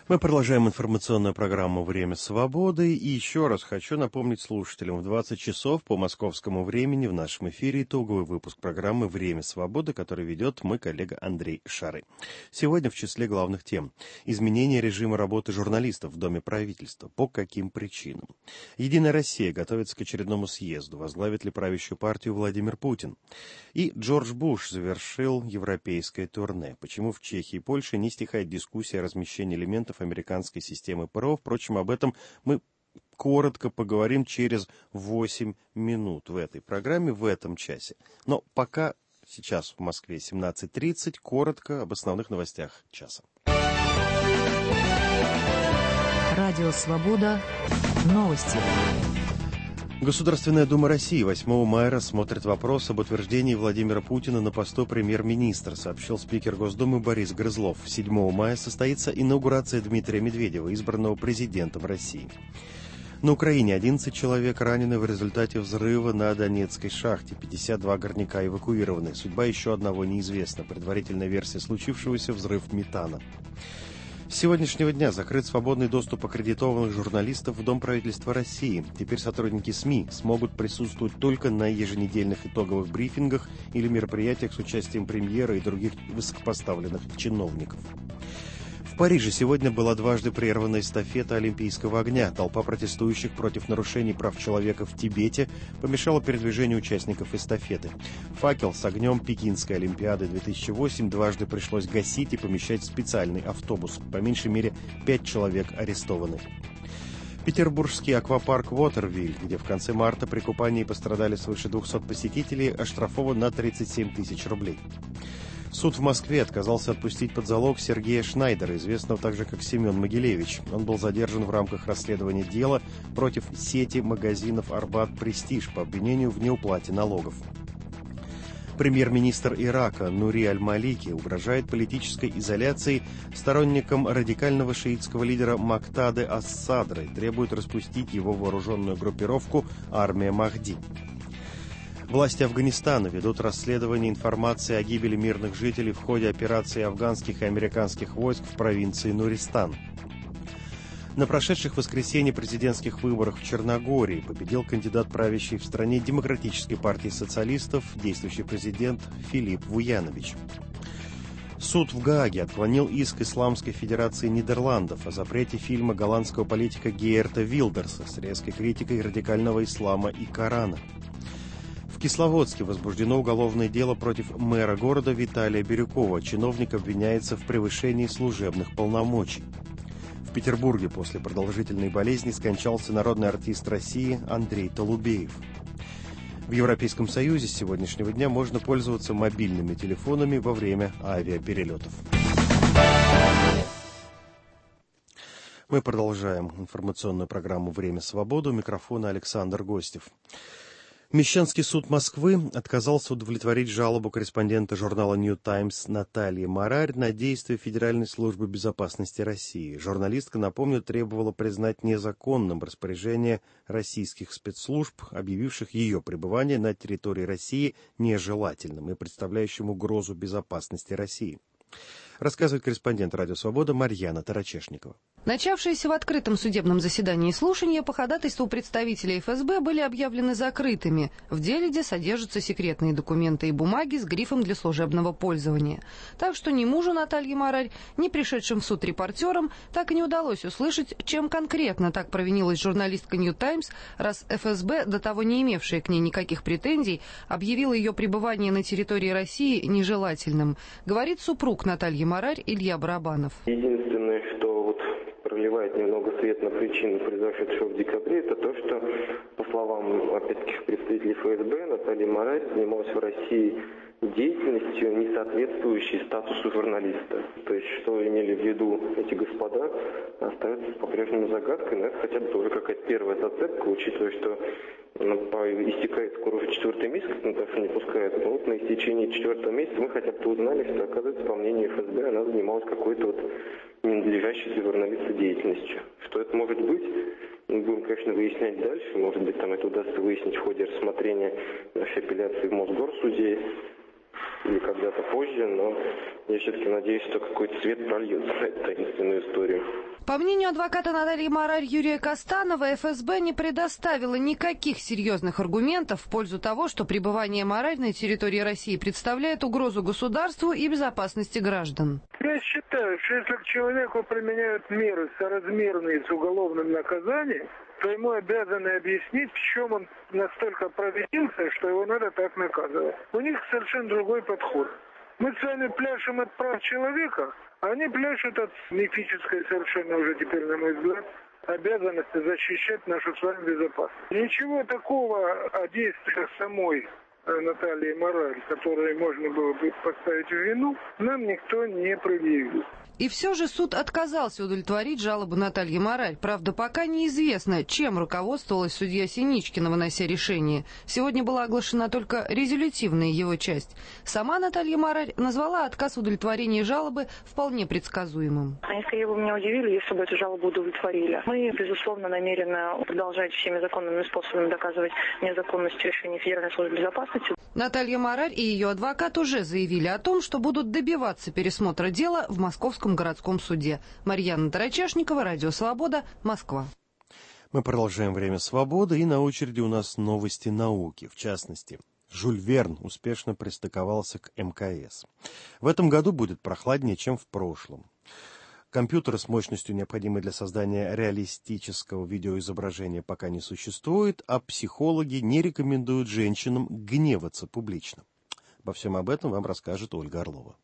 Мы продолжаем информационную программу «Время свободы». И еще раз хочу напомнить слушателям, в двадцать часов по московскому времени в нашем эфире итоговый выпуск программы «Время свободы», который ведет мой коллега Андрей Шары. Сегодня в числе главных тем: изменение режима работы журналистов в Доме правительства. По каким причинам? «Единая Россия» готовится к очередному съезду. Возглавит ли правящую партию Владимир Путин? И Джордж Буш завершил европейское турне. Почему в Чехии и Польше не стихает дискуссия о размещении элементов американской системы ПРО? Впрочем, об этом мы коротко поговорим через восемь минут в этой программе, в этом часе. Но пока сейчас в Москве семнадцать тридцать, коротко об основных новостях часа. Радио «Свобода». Новости. Государственная Дума России восьмого мая рассмотрит вопрос об утверждении Владимира Путина на посту премьер-министра, сообщил спикер Госдумы Борис Грызлов. седьмого мая состоится инаугурация Дмитрия Медведева, избранного президентом России. На Украине одиннадцать человек ранены в результате взрыва на Донецкой шахте. пятьдесят два горняка эвакуированы. Судьба еще одного неизвестна. Предварительная версия случившегося — взрыв метана. С сегодняшнего дня закрыт свободный доступ аккредитованных журналистов в Дом правительства России. Теперь сотрудники СМИ смогут присутствовать только на еженедельных итоговых брифингах или мероприятиях с участием премьера и других высокопоставленных чиновников. В Париже сегодня была дважды прервана эстафета Олимпийского огня. Толпа протестующих против нарушений прав человека в Тибете помешала передвижению участников эстафеты. Факел с огнем Пекинской Олимпиады две тысячи восемь дважды пришлось гасить и помещать в специальный автобус. По меньшей мере пять человек арестованы. Петербургский аквапарк Уотервиль, где в конце марта при купании пострадали свыше двухсот посетителей, оштрафован на тридцать семь тысяч рублей. Суд в Москве отказался отпустить под залог Сергея Шнайдера, известного также как Семен Могилевич. Он был задержан в рамках расследования дела против сети магазинов «Арбат Престиж» по обвинению в неуплате налогов. Премьер-министр Ирака Нури Аль-Малики угрожает политической изоляцией сторонникам радикального шиитского лидера Мактады ас-Садры, требует распустить его вооруженную группировку «Армия Махди». Власти Афганистана ведут расследование информации о гибели мирных жителей в ходе операции афганских и американских войск в провинции Нуристан. На прошедших в воскресенье президентских выборах в Черногории победил кандидат правящей в стране Демократической партии социалистов, действующий президент Филипп Вуянович. Суд в Гааге отклонил иск Исламской Федерации Нидерландов о запрете фильма голландского политика Геерта Вилдерса с резкой критикой радикального ислама и Корана. В Кисловодске возбуждено уголовное дело против мэра города Виталия Бирюкова. Чиновник обвиняется в превышении служебных полномочий. В Петербурге после продолжительной болезни скончался народный артист России Андрей Толубеев. В Европейском Союзе с сегодняшнего дня можно пользоваться мобильными телефонами во время авиаперелетов. Мы продолжаем информационную программу «Время свободы». У микрофона Александр Гостев. Мещанский суд Москвы отказался удовлетворить жалобу корреспондента журнала «Нью Таймс» Натальи Марарь на действия Федеральной службы безопасности России. Журналистка, напомню, требовала признать незаконным распоряжение российских спецслужб, объявивших ее пребывание на территории России нежелательным и представляющим угрозу безопасности России. Рассказывает корреспондент «Радио Свобода» Марьяна Тарачешникова. Начавшиеся в открытом судебном заседании слушания по ходатайству представителей эф эс бэ были объявлены закрытыми. В деле, где содержатся секретные документы и бумаги с грифом для служебного пользования. Так что ни мужу Натальи Марарь, ни пришедшим в суд репортерам так и не удалось услышать, чем конкретно так провинилась журналистка «Нью Таймс», раз эф эс бэ, до того не имевшая к ней никаких претензий, объявила ее пребывание на территории России нежелательным, говорит супруг Натальи Марарь Илья Барабанов. Единственное, что вот проливает немного свет на причину произошедшего в декабре, это то, что, по словам, опять-таки, представителей эф эс бэ, Наталья Марарь занималась в России деятельностью, не соответствующей статусу журналиста. То есть, что имели в виду эти господа, остается по-прежнему загадкой, но это хотя бы тоже какая-то первая зацепка, учитывая, что ну, по, истекает скоро уже четвертый месяц, как Наташу не пускают. Но вот на истечении четвертого месяца мы хотя бы узнали, что, оказывается, по мнению эф эс бэ, она занималась какой-то вот ненадлежащей для журналиста деятельностью. Что это может быть? Мы будем, конечно, выяснять дальше. Может быть, там это удастся выяснить в ходе рассмотрения нашей апелляции в Мосгорсуде или когда-то позже, но я все-таки надеюсь, что какой-то свет прольется на эту таинственную историю. По мнению адвоката Натальи Марарь Юрия Костанова, эф эс бэ не предоставила никаких серьезных аргументов в пользу того, что пребывание Марарь на территории России представляет угрозу государству и безопасности граждан. Я считаю, что если к человеку применяют меры соразмерные с уголовным наказанием, то ему обязаны объяснить, в чем он настолько провинился, что его надо так наказывать. У них совершенно другой подход. Мы с вами пляшем от прав человека, а они пляшут от мифической совершенно уже теперь, на мой взгляд, обязанности защищать нашу с вами безопасность. Ничего такого о действиях самой Натальи Марарь, которой можно было бы поставить в вину, нам никто не предъявил. И все же суд отказался удовлетворить жалобу Натальи Марарь. Правда, пока неизвестно, чем руководствовалась судья Синичкина, вынося решение. Сегодня была оглашена только резолютивная его часть. Сама Наталья Марарь назвала отказ удовлетворения жалобы вполне предсказуемым. Они скорее бы меня удивили, если бы эту жалобу удовлетворили. Мы, безусловно, намерены продолжать всеми законными способами доказывать незаконность решений Федеральной службы безопасности. Наталья Марарь и ее адвокат уже заявили о том, что будут добиваться пересмотра дела в Московском городском суде. Марьяна Тарачешникова, Радио Свобода, Москва. Мы продолжаем «Время свободы», и на очереди у нас новости науки. В частности, Жюль Верн успешно пристыковался к эм ка эс. В этом году будет прохладнее, чем в прошлом. Компьютера с мощностью, необходимой для создания реалистического видеоизображения, пока не существует, а психологи не рекомендуют женщинам гневаться публично. Обо всем об этом вам расскажет Ольга Орлова.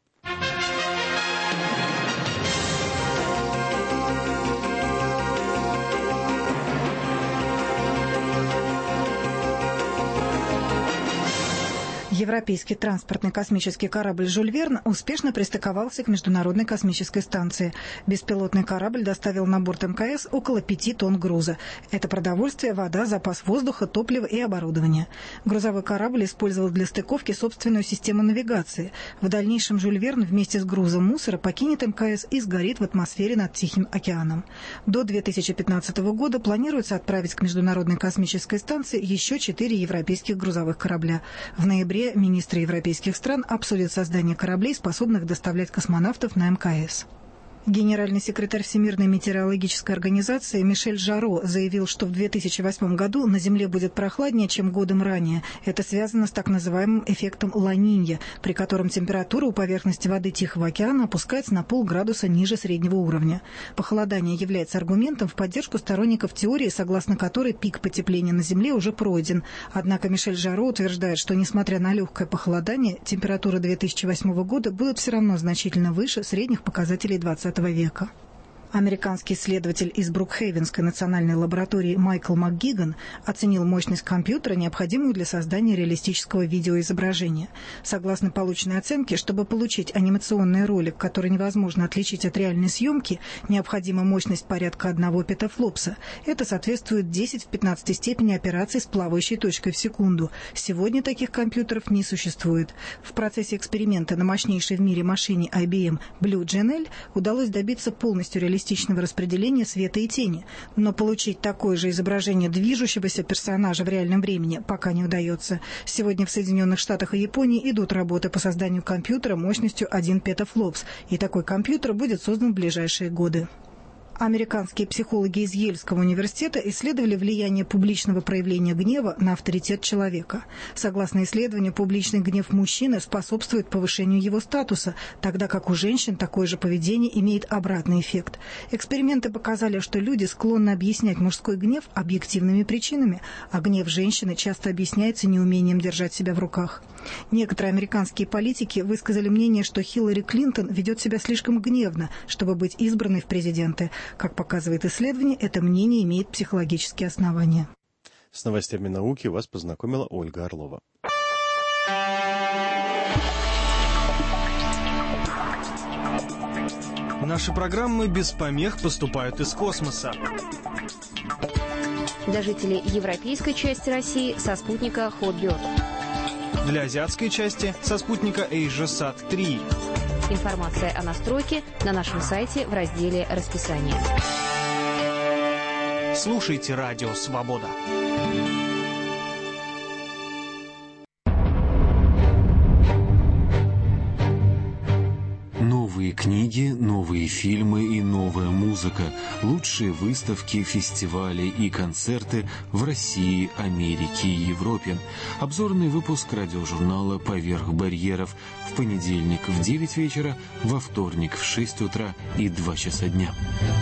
Европейский транспортный космический корабль «Жюль Верн» успешно пристыковался к Международной космической станции. Беспилотный корабль доставил на борт эм ка эс около пяти тонн груза. Это продовольствие, вода, запас воздуха, топливо и оборудование. Грузовой корабль использовал для стыковки собственную систему навигации. В дальнейшем «Жюль Верн» вместе с грузом мусора покинет эм ка эс и сгорит в атмосфере над Тихим океаном. До две тысячи пятнадцатого года планируется отправить к Международной космической станции еще четыре европейских грузовых корабля. В ноябре министры европейских стран обсудят создание кораблей, способных доставлять космонавтов на эм ка эс. Генеральный секретарь Всемирной метеорологической организации Мишель Жаро заявил, что в две тысячи восьмом году на Земле будет прохладнее, чем годом ранее. Это связано с так называемым эффектом Ла-Нинья, при котором температура у поверхности воды Тихого океана опускается на полградуса ниже среднего уровня. Похолодание является аргументом в поддержку сторонников теории, согласно которой пик потепления на Земле уже пройден. Однако Мишель Жаро утверждает, что несмотря на легкое похолодание, температура две тысячи восьмого года будет все равно значительно выше средних показателей двадцатого века. Американский исследователь из Брукхейвенской национальной лаборатории Майкл МакГиган оценил мощность компьютера, необходимую для создания реалистического видеоизображения. Согласно полученной оценке, чтобы получить анимационный ролик, который невозможно отличить от реальной съемки, необходима мощность порядка одного петафлопса. Это соответствует десять в пятнадцатой степени операций с плавающей точкой в секунду. Сегодня таких компьютеров не существует. В процессе эксперимента на мощнейшей в мире машине ай би эм Blue джи эн эл удалось добиться полностью реалистического распределения света и тени, но получить такое же изображение движущегося персонажа в реальном времени пока не удается. Сегодня в Соединенных Штатах и Японии идут работы по созданию компьютера мощностью один петафлопс, и такой компьютер будет создан в ближайшие годы. Американские психологи из Йельского университета исследовали влияние публичного проявления гнева на авторитет человека. Согласно исследованию, публичный гнев мужчины способствует повышению его статуса, тогда как у женщин такое же поведение имеет обратный эффект. Эксперименты показали, что люди склонны объяснять мужской гнев объективными причинами, а гнев женщины часто объясняется неумением держать себя в руках. Некоторые американские политики высказали мнение, что Хиллари Клинтон ведет себя слишком гневно, чтобы быть избранной в президенты. Как показывает исследование, это мнение имеет психологические основания. С новостями науки вас познакомила Ольга Орлова. Наши программы без помех поступают из космоса. Для жителей европейской части России со спутника Hotbird. Для азиатской части со спутника AsiaSat три. Информация о настройке на нашем сайте в разделе «Расписание». Слушайте Радио Свобода. Новые книги, новые фильмы и новая музыка. Лучшие выставки, фестивали и концерты в России, Америке и Европе. Обзорный выпуск радиожурнала «Поверх барьеров» в понедельник в девять вечера, во вторник в шесть утра и два часа дня.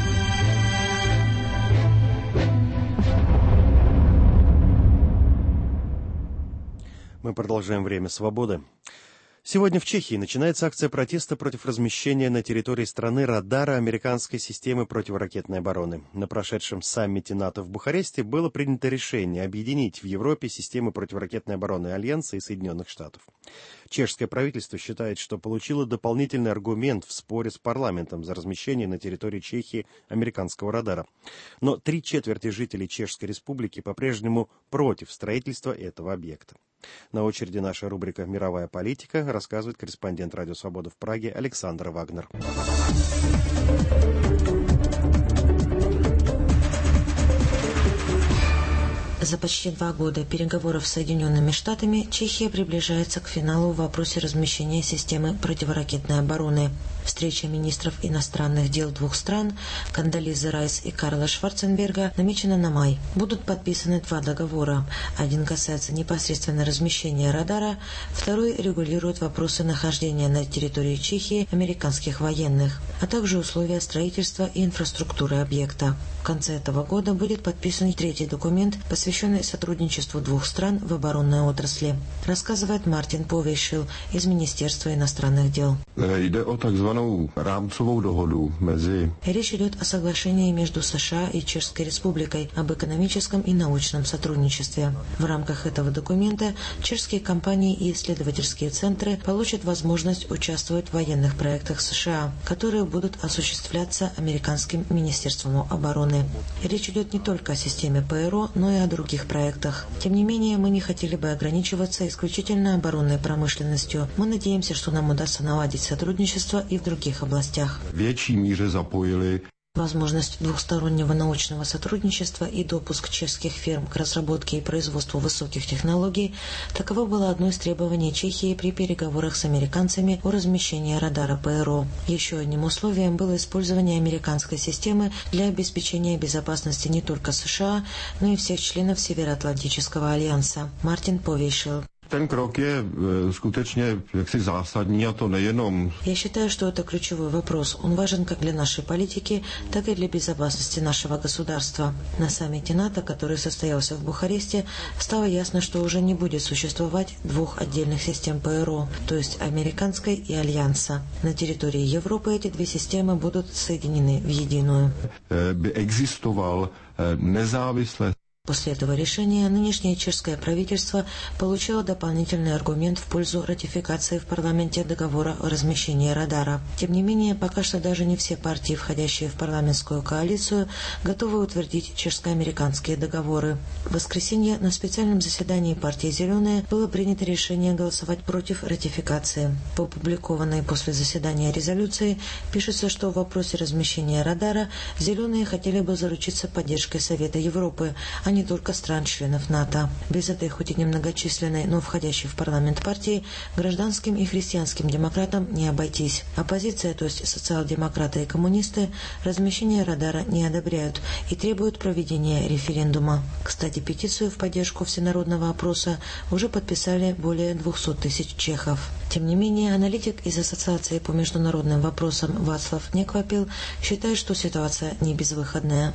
Мы продолжаем «Время свободы». Сегодня в Чехии начинается акция протеста против размещения на территории страны радара американской системы противоракетной обороны. На прошедшем саммите НАТО в Бухаресте было принято решение объединить в Европе системы противоракетной обороны Альянса и Соединенных Штатов. Чешское правительство считает, что получило дополнительный аргумент в споре с парламентом за размещение на территории Чехии американского радара. Но три четверти жителей Чешской Республики по-прежнему против строительства этого объекта. На очереди наша рубрика «Мировая политика», рассказывает корреспондент «Радио Свобода» в Праге Александр Вагнер. За почти два года переговоров с Соединенными Штатами Чехия приближается к финалу в вопросе размещения системы противоракетной обороны. Встреча министров иностранных дел двух стран Кондолизы Райс и Карла Шварценберга намечена на май. Будут подписаны два договора. Один касается непосредственно размещения радара, второй регулирует вопросы нахождения на территории Чехии американских военных, а также условия строительства и инфраструктуры объекта. В конце этого года будет подписан третий документ, посвященный сотрудничеству двух стран в оборонной отрасли, рассказывает Мартин Повейшил из Министерства иностранных дел. Речь идет о соглашении между США и Чешской Республикой об экономическом и научном сотрудничестве. В рамках этого документа чешские компании и исследовательские центры получат возможность участвовать в военных проектах США, которые будут осуществляться Американским министерством обороны. Речь идет не только о системе ПРО, но и о других проектах. Тем не менее, мы не хотели бы ограничиваться исключительно оборонной промышленностью. Мы надеемся, что нам удастся наладить сотрудничество и в других областях. Возможность двухстороннего научного сотрудничества и допуск чешских фирм к разработке и производству высоких технологий – таково было одно из требований Чехии при переговорах с американцами о размещении радара ПРО. Еще одним условием было использование американской системы для обеспечения безопасности не только США, но и всех членов Североатлантического альянса. Мартин Повейшил. Ten krok je skutečně jaksi zásadní, a to nejenom. Я считаю, что это ключевой вопрос. Он важен как для нашей политики, так и для безопасности нашего государства. На саммите НАТО, который состоялся в Бухаресте, стало ясно, что уже не будет существовать двух отдельных систем ПРО, то есть американской и Альянса. На территории Европы эти две системы будут соединены в единую. By existoval nezávisle. После этого решения нынешнее чешское правительство получило дополнительный аргумент в пользу ратификации в парламенте договора о размещении радара. Тем не менее, пока что даже не все партии, входящие в парламентскую коалицию, готовы утвердить чешско-американские договоры. В воскресенье на специальном заседании партии «Зеленые» было принято решение голосовать против ратификации. По опубликованной после заседания резолюции пишется, что в вопросе размещения радара «Зеленые» хотели бы заручиться поддержкой Совета Европы, а не только стран-членов НАТО. Без этой хоть и немногочисленной, но входящей в парламент партии гражданским и христианским демократам не обойтись. Оппозиция, то есть социал-демократы и коммунисты, размещение радара не одобряют и требуют проведения референдума. Кстати, петицию в поддержку всенародного опроса уже подписали более двухсот тысяч чехов. Тем не менее, аналитик из Ассоциации по международным вопросам Václav Nekvapil считает, что ситуация не безвыходная.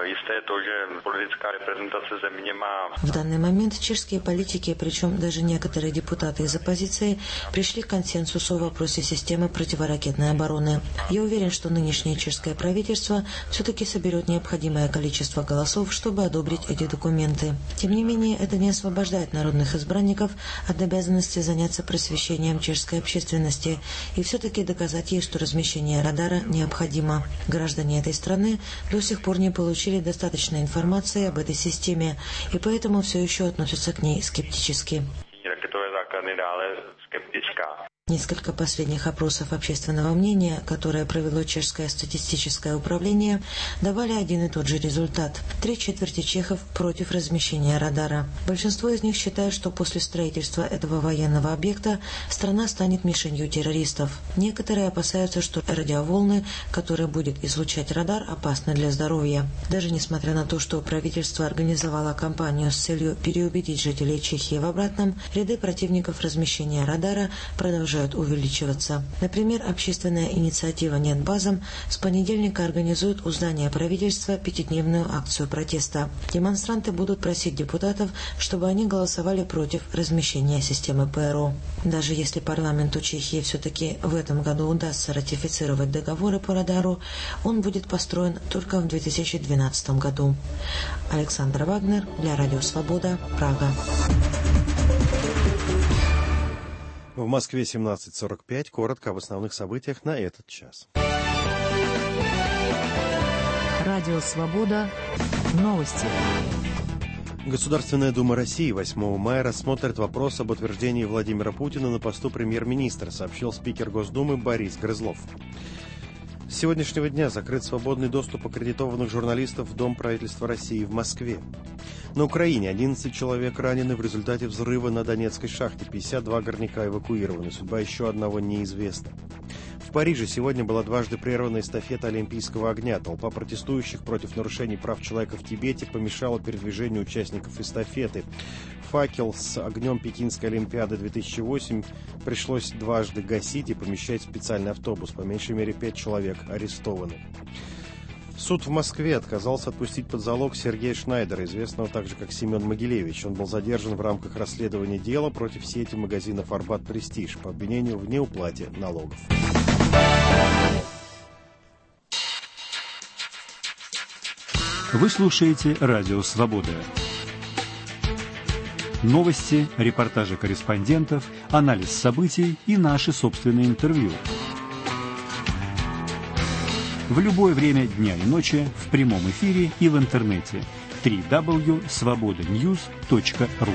В данный момент чешские политики, причем даже некоторые депутаты из оппозиции, пришли к консенсусу в вопросе системы противоракетной обороны. Я уверен, что нынешнее чешское правительство все-таки соберет необходимое количество голосов, чтобы одобрить эти документы. Тем не менее, это не освобождает народных избранников от обязанности заняться просвещением чешской общественности и все-таки доказать ей, что размещение радара необходимо. Граждане этой страны до сих пор не получили достаточной информации об этой системе, и поэтому все еще относятся к ней скептически. Несколько последних опросов общественного мнения, которые провело чешское статистическое управление, давали один и тот же результат. Три четверти чехов против размещения радара. Большинство из них считают, что после строительства этого военного объекта страна станет мишенью террористов. Некоторые опасаются, что радиоволны, которые будет излучать радар, опасны для здоровья. Даже несмотря на то, что правительство организовало кампанию с целью переубедить жителей Чехии в обратном, ряды противников размещения радара продолжают увеличиваться. Например, общественная инициатива «Нет базам» с понедельника организует у здания правительства пятидневную акцию протеста. Демонстранты будут просить депутатов, чтобы они голосовали против размещения системы ПРО. Даже если парламенту Чехии все-таки в этом году удастся ратифицировать договоры по радару, он будет построен только в две тысячи двенадцатом году. Александра Вагнер для Радио Свобода, Прага. В Москве семнадцать сорок пять. Коротко об основных событиях на этот час. Радио «Свобода». Новости. Государственная Дума России восьмого мая рассмотрит вопрос об утверждении Владимира Путина на посту премьер-министра, сообщил спикер Госдумы Борис Грызлов. С сегодняшнего дня закрыт свободный доступ аккредитованных журналистов в Дом правительства России в Москве. На Украине одиннадцать человек ранены в результате взрыва на Донецкой шахте, пятьдесят два горняка эвакуированы, судьба еще одного неизвестна. В Париже сегодня была дважды прервана эстафета Олимпийского огня. Толпа протестующих против нарушений прав человека в Тибете помешала передвижению участников эстафеты. Факел с огнем Пекинской Олимпиады две тысячи восемь пришлось дважды гасить и помещать в специальный автобус. По меньшей мере пять человек арестованы. Суд в Москве отказался отпустить под залог Сергея Шнайдера, известного также как Семен Могилевич. Он был задержан в рамках расследования дела против сети магазинов «Арбат Престиж» по обвинению в неуплате налогов. Вы слушаете Радио Свобода. Новости, репортажи корреспондентов, анализ событий и наши собственные интервью. В любое время дня и ночи, в прямом эфире и в интернете. дабл ю дабл ю дабл ю точка свобода ньюс точка ру.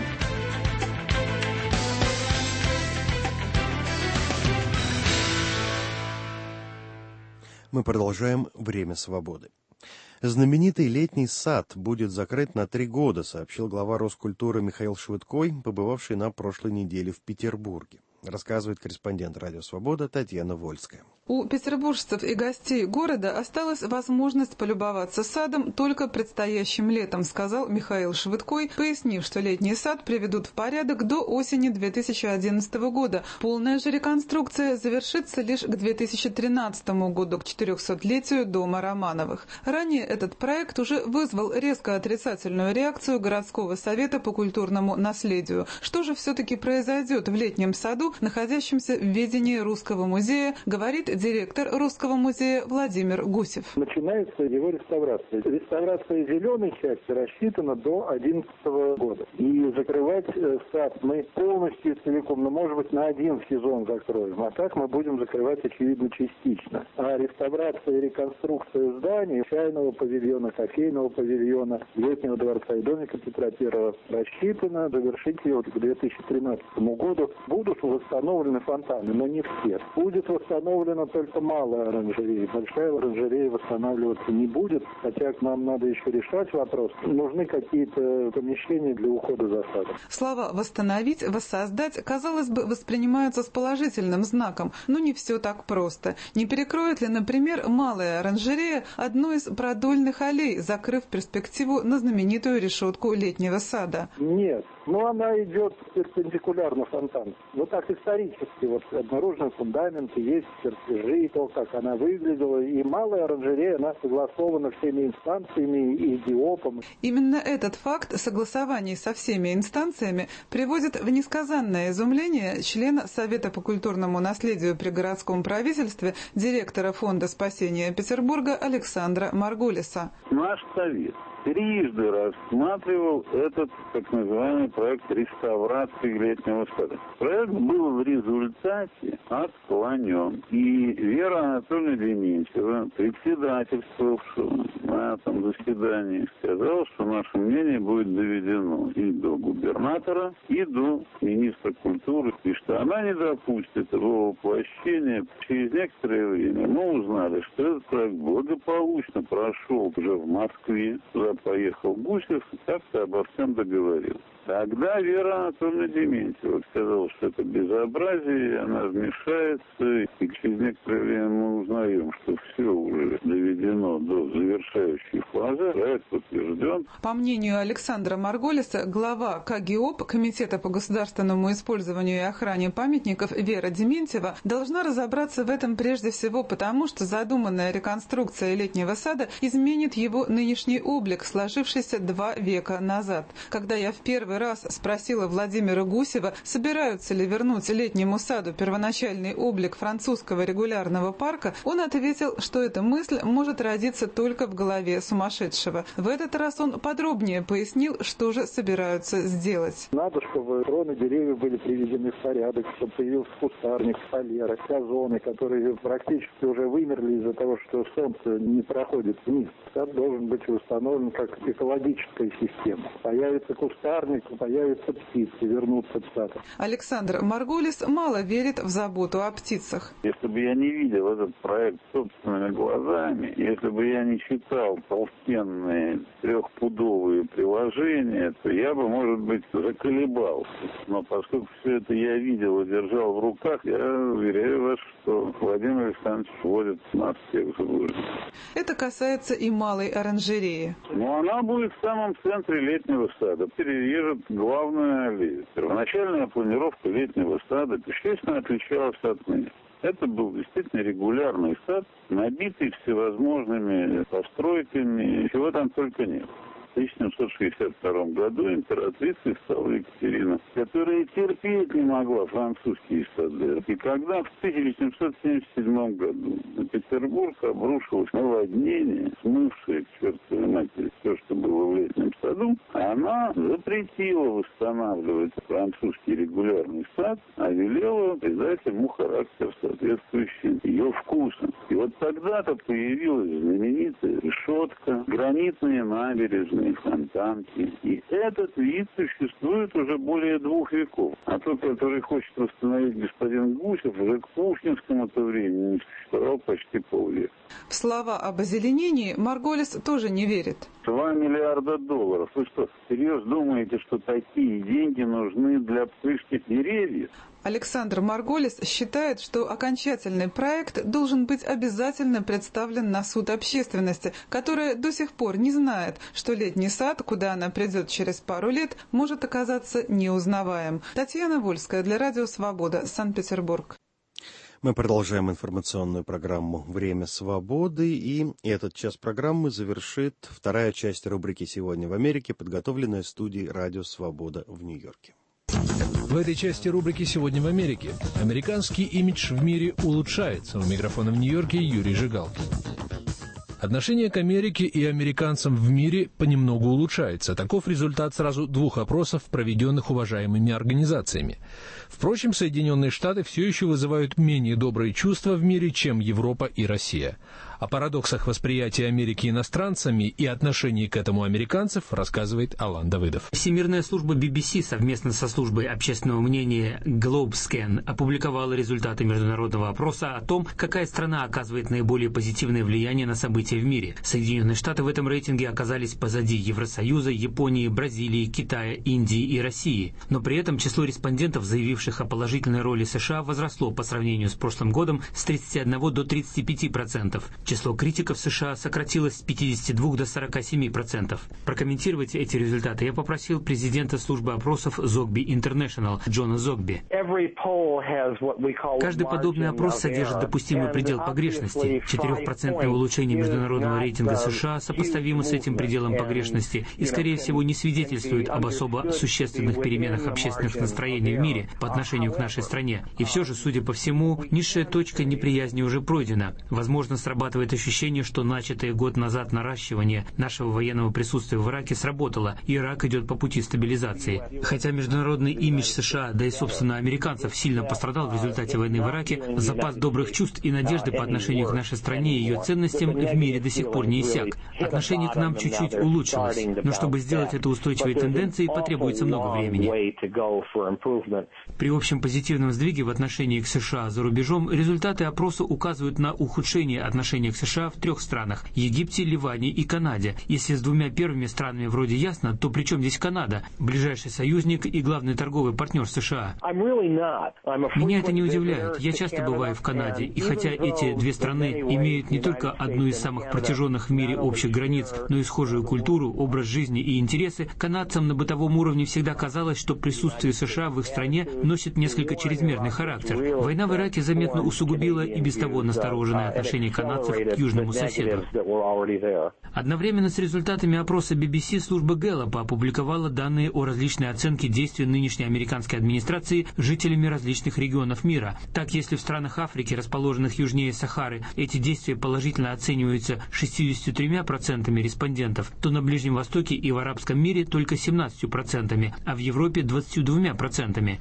Мы продолжаем «Время свободы». Знаменитый летний сад будет закрыт на три года, сообщил глава Роскультуры Михаил Швыдкой, побывавший на прошлой неделе в Петербурге. Рассказывает корреспондент «Радио Свобода» Татьяна Вольская. У петербуржцев и гостей города осталась возможность полюбоваться садом только предстоящим летом, сказал Михаил Швыдкой, пояснив, что летний сад приведут в порядок до осени две тысячи одиннадцатого года. Полная же реконструкция завершится лишь к две тысячи тринадцатому году, к четырехсотлетию дома Романовых. Ранее этот проект уже вызвал резко отрицательную реакцию городского совета по культурному наследию. Что же все-таки произойдет в летнем саду, находящемся в ведении Русского музея, говорит директор Русского музея Владимир Гусев. Начинается его реставрация. Реставрация зеленой части рассчитана до две тысячи одиннадцатого года. И закрывать э, сад мы полностью целиком, ну, может быть, на один сезон закроем. А так мы будем закрывать, очевидно, частично. А реставрация и реконструкция зданий, чайного павильона, кофейного павильона, летнего дворца и домика Петра Первого рассчитана завершить ее к две тысячи тринадцатому году. Будут восстановлены фонтаны, но не все. Будет восстановлена только малая оранжерея. Большая оранжерея восстанавливаться не будет, хотя к нам надо еще решать вопрос. Нужны какие-то помещения для ухода за садом. Слова «восстановить», «воссоздать», казалось бы, воспринимаются с положительным знаком, но не все так просто. Не перекроет ли, например, малая оранжерея одну из продольных аллей, закрыв перспективу на знаменитую решетку летнего сада? Нет. Но она идет перпендикулярно фонтану. Вот так исторически, вот обнаружены фундаменты, есть чертежи, то, как она выглядела. И малая оранжерея, она согласована всеми инстанциями и ДИОПом. Именно этот факт согласования со всеми инстанциями приводит в несказанное изумление члена Совета по культурному наследию при городском правительстве, директора Фонда спасения Петербурга Александра Маргулиса. Наш совет трижды рассматривал этот так называемый проект реставрации летнего сада. Проект был в результате отклонен. И Вера Анатольевна Дементьева, председательствовавшая на этом заседании, сказала, что наше мнение будет доведено и до губернатора, и до министра культуры, и что она не допустит его воплощения. Через некоторое время мы узнали, что этот проект благополучно прошел уже в Москве, туда поехал Гусев и как-то обо всем договорился. Тогда Вера Анатольевна Дементьева сказала, что это безобразие, она вмешается, и через некоторое время мы узнаем, что все уже доведено до завершающей фазы, проект утвержден. По мнению Александра Марголиса, глава КГИОП, Комитета по государственному использованию и охране памятников, Вера Дементьева, должна разобраться в этом прежде всего потому, что задуманная реконструкция летнего сада изменит его нынешний облик, сложившийся два века назад. Когда я в первый раз спросила Владимира Гусева, собираются ли вернуть летнему саду первоначальный облик французского регулярного парка, он ответил, что эта мысль может родиться только в голове сумасшедшего. В этот раз он подробнее пояснил, что же собираются сделать. Надо, чтобы кроны деревьев были приведены в порядок, чтобы появился кустарник, солера, газоны, которые практически уже вымерли из-за того, что солнце не проходит вниз. Сад должен быть установлен как экологическая система. Появится кустарник, появятся птицы, вернутся в сад. Александр Марголис мало верит в заботу о птицах. Если бы я не видел этот проект собственными глазами, если бы я не читал толстенные трехпудовые приложения, то я бы, может быть, заколебался. Но поскольку все это я видел и держал в руках, я уверяю вас, что Владимир Александрович вводит нас всех в заблуждение. Это касается и малой оранжереи. Но она будет в самом центре летнего сада. Перережет главную аллею. Первоначальная планировка летнего сада существенно отличалась от ныне. Это был действительно регулярный сад, набитый всевозможными постройками, чего там только нет. В тысяча семьсот шестьдесят втором году императрицей стала Екатерина, которая терпеть не могла французские сады. И когда в тысяча семьсот семьдесят седьмом году на Петербург обрушилось наводнение, смывшее к чертовой матери все, что было в летнем саду, она запретила восстанавливать французский регулярный сад, а велела придать ему характер, соответствующий ее вкусам. И вот тогда-то появилась знаменитая решетка, гранитные набережные, фонтанки. И этот вид существует уже более двух веков. А тот, который хочет восстановить господин Гусев, уже к пушкинскому-то времени не существовал почти полвека. В слова об озеленении Марголис тоже не верит. Два миллиарда долларов. Вы что, серьезно думаете, что такие деньги нужны для пышных деревьев? Александр Марголис считает, что окончательный проект должен быть обязательно представлен на суд общественности, которая до сих пор не знает, что летний сад, куда она придет через пару лет, может оказаться неузнаваем. Татьяна Вольская для Радио Свобода, Санкт-Петербург. Мы продолжаем информационную программу «Время свободы», и этот час программы завершит вторая часть рубрики «Сегодня в Америке», подготовленная студией «Радио Свобода» в Нью-Йорке. В этой части рубрики «Сегодня в Америке» американский имидж в мире улучшается. У микрофона в Нью-Йорке Юрий Жигалкин. Отношение к Америке и американцам в мире понемногу улучшается. Таков результат сразу двух опросов, проведенных уважаемыми организациями. Впрочем, Соединенные Штаты все еще вызывают менее добрые чувства в мире, чем Европа и Россия. О парадоксах восприятия Америки иностранцами и отношении к этому американцев рассказывает Алан Давыдов. Всемирная служба би би си совместно со службой общественного мнения GlobeScan опубликовала результаты международного опроса о том, какая страна оказывает наиболее позитивное влияние на события в мире. Соединенные Штаты в этом рейтинге оказались позади Евросоюза, Японии, Бразилии, Китая, Индии и России. Но при этом число респондентов, заявивших о положительной роли США, возросло по сравнению с прошлым годом с тридцати одного до тридцати пяти процентов. Число критиков США сократилось с пятидесяти двух до сорока семи процентов. Прокомментировать эти результаты я попросил президента службы опросов Zogby International Джона Зогби. Каждый подобный опрос содержит допустимый предел погрешности. четырехпроцентное улучшение международного рейтинга США сопоставимо с этим пределом погрешности и, скорее всего, не свидетельствует об особо существенных переменах общественных настроений в мире по отношению к нашей стране. И все же, судя по всему, низшая точка неприязни уже пройдена. Возможно, срабатывает скатывает ощущение, что начатое год назад наращивание нашего военного присутствия в Ираке сработало, и Ирак идет по пути стабилизации. Хотя международный имидж США, да и, собственно, американцев сильно пострадал в результате войны в Ираке, запас добрых чувств и надежды по отношению к нашей стране и ее ценностям в мире до сих пор не иссяк. Отношение к нам чуть-чуть улучшилось, но чтобы сделать это устойчивой тенденцией, потребуется много времени. При общем позитивном сдвиге в отношении к США за рубежом результаты опроса указывают на ухудшение отношения к США в трех странах – Египте, Ливане и Канаде. Если с двумя первыми странами вроде ясно, то при чем здесь Канада? Ближайший союзник и главный торговый партнер США. Меня это не удивляет. Я часто бываю в Канаде, и хотя эти две страны имеют не только одну из самых протяженных в мире общих границ, но и схожую культуру, образ жизни и интересы, канадцам на бытовом уровне всегда казалось, что присутствие США в их стране носит несколько чрезмерный характер. Война в Ираке заметно усугубила и без того настороженное отношение канадцев к южному соседу. Одновременно с результатами опроса би би си служба Гэллопа опубликовала данные о различной оценке действий нынешней американской администрации жителями различных регионов мира. Так, если в странах Африки, расположенных южнее Сахары, эти действия положительно оцениваются шестьюдесятью тремя процентами респондентов, то на Ближнем Востоке и в арабском мире только семнадцатью процентами, а в Европе двадцатью двумя процентами.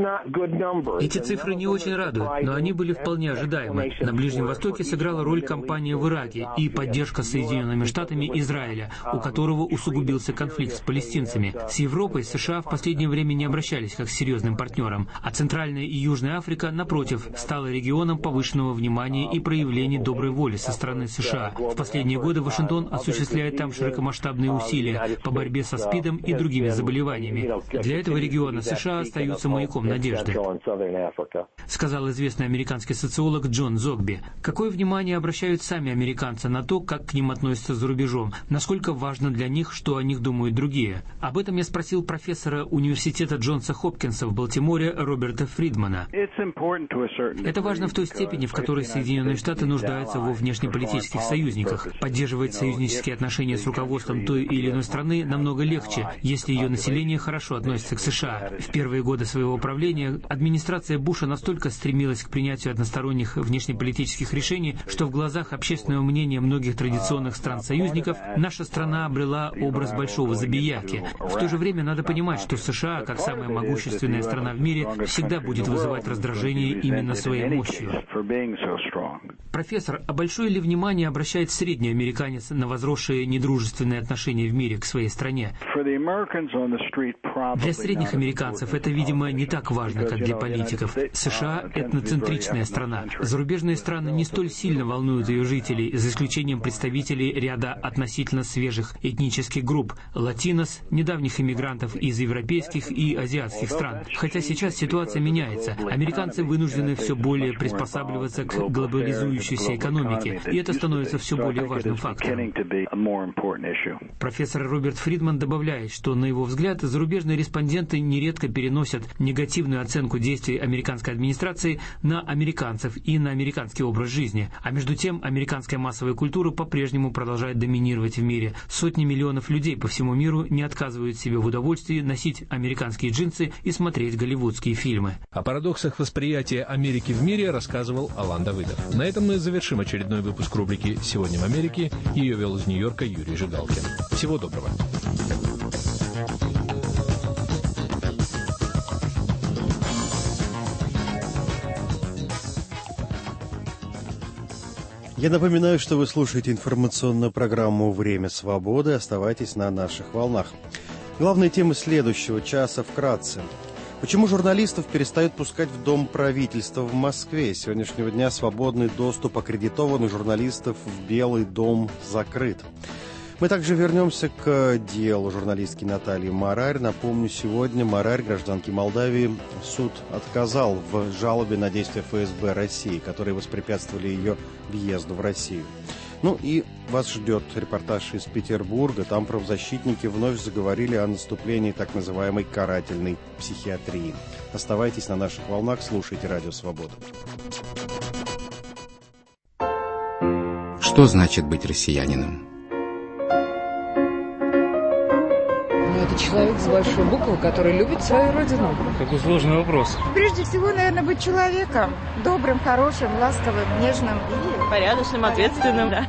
Эти цифры не очень радуют, но они были вполне ожидаемы. На Ближнем Востоке сыграла роль кампания в Ираке и поддержка Соединенными Штатами Израиля, у которого усугубился конфликт с палестинцами. С Европой США в последнее время не обращались как с серьезным партнером, а Центральная и Южная Африка, напротив, стала регионом повышенного внимания и проявлений доброй воли со стороны США. В последние годы Вашингтон осуществляет там широкомасштабные усилия по борьбе со СПИДом и другими заболеваниями. Для этого региона США остаются маяком надежды, сказал известный американский социолог Джон Зогби. Какое внимание обращают сами американцы на то, как к ним относятся за рубежом, насколько важно для них, что о них думают другие? Об этом я спросил профессора университета Джонса Хопкинса в Балтиморе Роберта Фридмана. Это важно в той степени, в которой Соединенные Штаты нуждаются во внешнеполитических союзниках. Поддерживать союзнические отношения с руководством той или иной страны намного легче, если ее население хорошо относится к США. В первые годы своего правления администрация Буша настолько стремилась к принятию односторонних внешнеполитических решений, что в глазах общественного мнения многих традиционных стран-союзников наша страна обрела образ большого забияки. В то же время надо понимать, что США, как самая могущественная страна в мире, всегда будет вызывать раздражение именно своей мощью. Профессор, а большое ли внимание обращает средний американец на возросшие недружественные отношения в мире к своей стране? Для средних американцев это, видимо, не так важно, как для политиков. США – этноцентричная страна. Зарубежные страны не столь сильно волнуют ее жителей, за исключением представителей ряда относительно свежих этнических групп – латинос, недавних иммигрантов из европейских и азиатских стран. Хотя сейчас ситуация меняется. Американцы вынуждены все более приспосабливаться к глобализующейся экономике, и это становится все более важным фактором. Профессор Роберт Фридман добавляет, что, на его взгляд, зарубежные респонденты нередко переносят негативную оценку действий американской администрации на американцев и на американский образ жизни. А между тем, американская массовая культура по-прежнему продолжает доминировать в мире. Сотни миллионов людей по всему миру не отказывают себе в удовольствии носить американские джинсы и смотреть голливудские фильмы. О парадоксах восприятия Америки в мире рассказывал Алан Давыдов. На этом мы завершим очередной выпуск рубрики «Сегодня в Америке». Ее вел из Нью-Йорка Юрий Жигалкин. Всего доброго. Я напоминаю, что вы слушаете информационную программу «Время свободы». Оставайтесь на наших волнах. Главные темы следующего часа вкратце. Почему журналистов перестают пускать в Дом правительства в Москве? С сегодняшнего дня свободный доступ аккредитованных журналистов в Белый дом закрыт. Мы также вернемся к делу журналистки Натальи Марарь. Напомню, сегодня Марарь, гражданке Молдавии, суд отказал в жалобе на действия эф эс бэ России, которые воспрепятствовали ее въезду в Россию. Ну и вас ждет репортаж из Петербурга. Там правозащитники вновь заговорили о наступлении так называемой карательной психиатрии. Оставайтесь на наших волнах, слушайте Радио Свобода. Что значит быть россиянином? это человек с большой буквы, который любит свою родину. Какой сложный вопрос. Прежде всего, наверное, быть человеком. Добрым, хорошим, ласковым, нежным. И порядочным, ответственным. Да.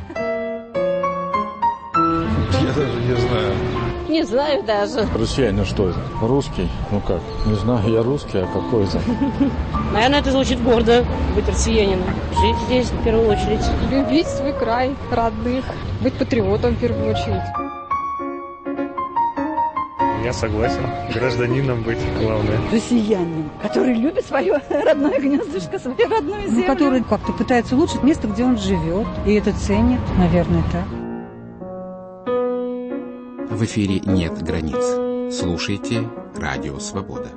Я даже не знаю. Не знаю даже. Россиянин что это? Русский? Ну как? Не знаю, я русский, а какой это? Наверное, это звучит гордо, быть россиянином. Жить здесь в первую очередь. Любить свой край, родных. Быть патриотом в первую очередь. Я согласен. Гражданином быть главное. Россиянин, который любит свое родное гнездышко, свою родную землю. Ну, который как-то пытается улучшить место, где он живет. И это ценит, наверное, так. В эфире «Нет границ». Слушайте Радио Свобода.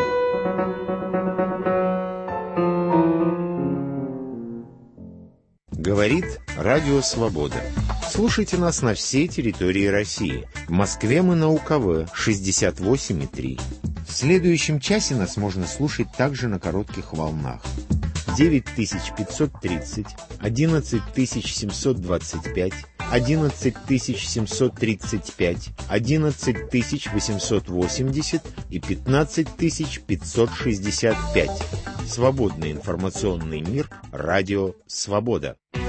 Говорит Радио Свобода. Слушайте нас на всей территории России. В Москве мы на УКВ шестьдесят восемь и три. В следующем часе нас можно слушать также на коротких волнах. девять тысяч пятьсот тридцать, одиннадцать тысяч семьсот двадцать пять, одиннадцать тысяч семьсот тридцать пять, одиннадцать тысяч восемьсот восемьдесят и пятнадцать тысяч пятьсот шестьдесят пять. Свободный информационный мир. Радио Свобода.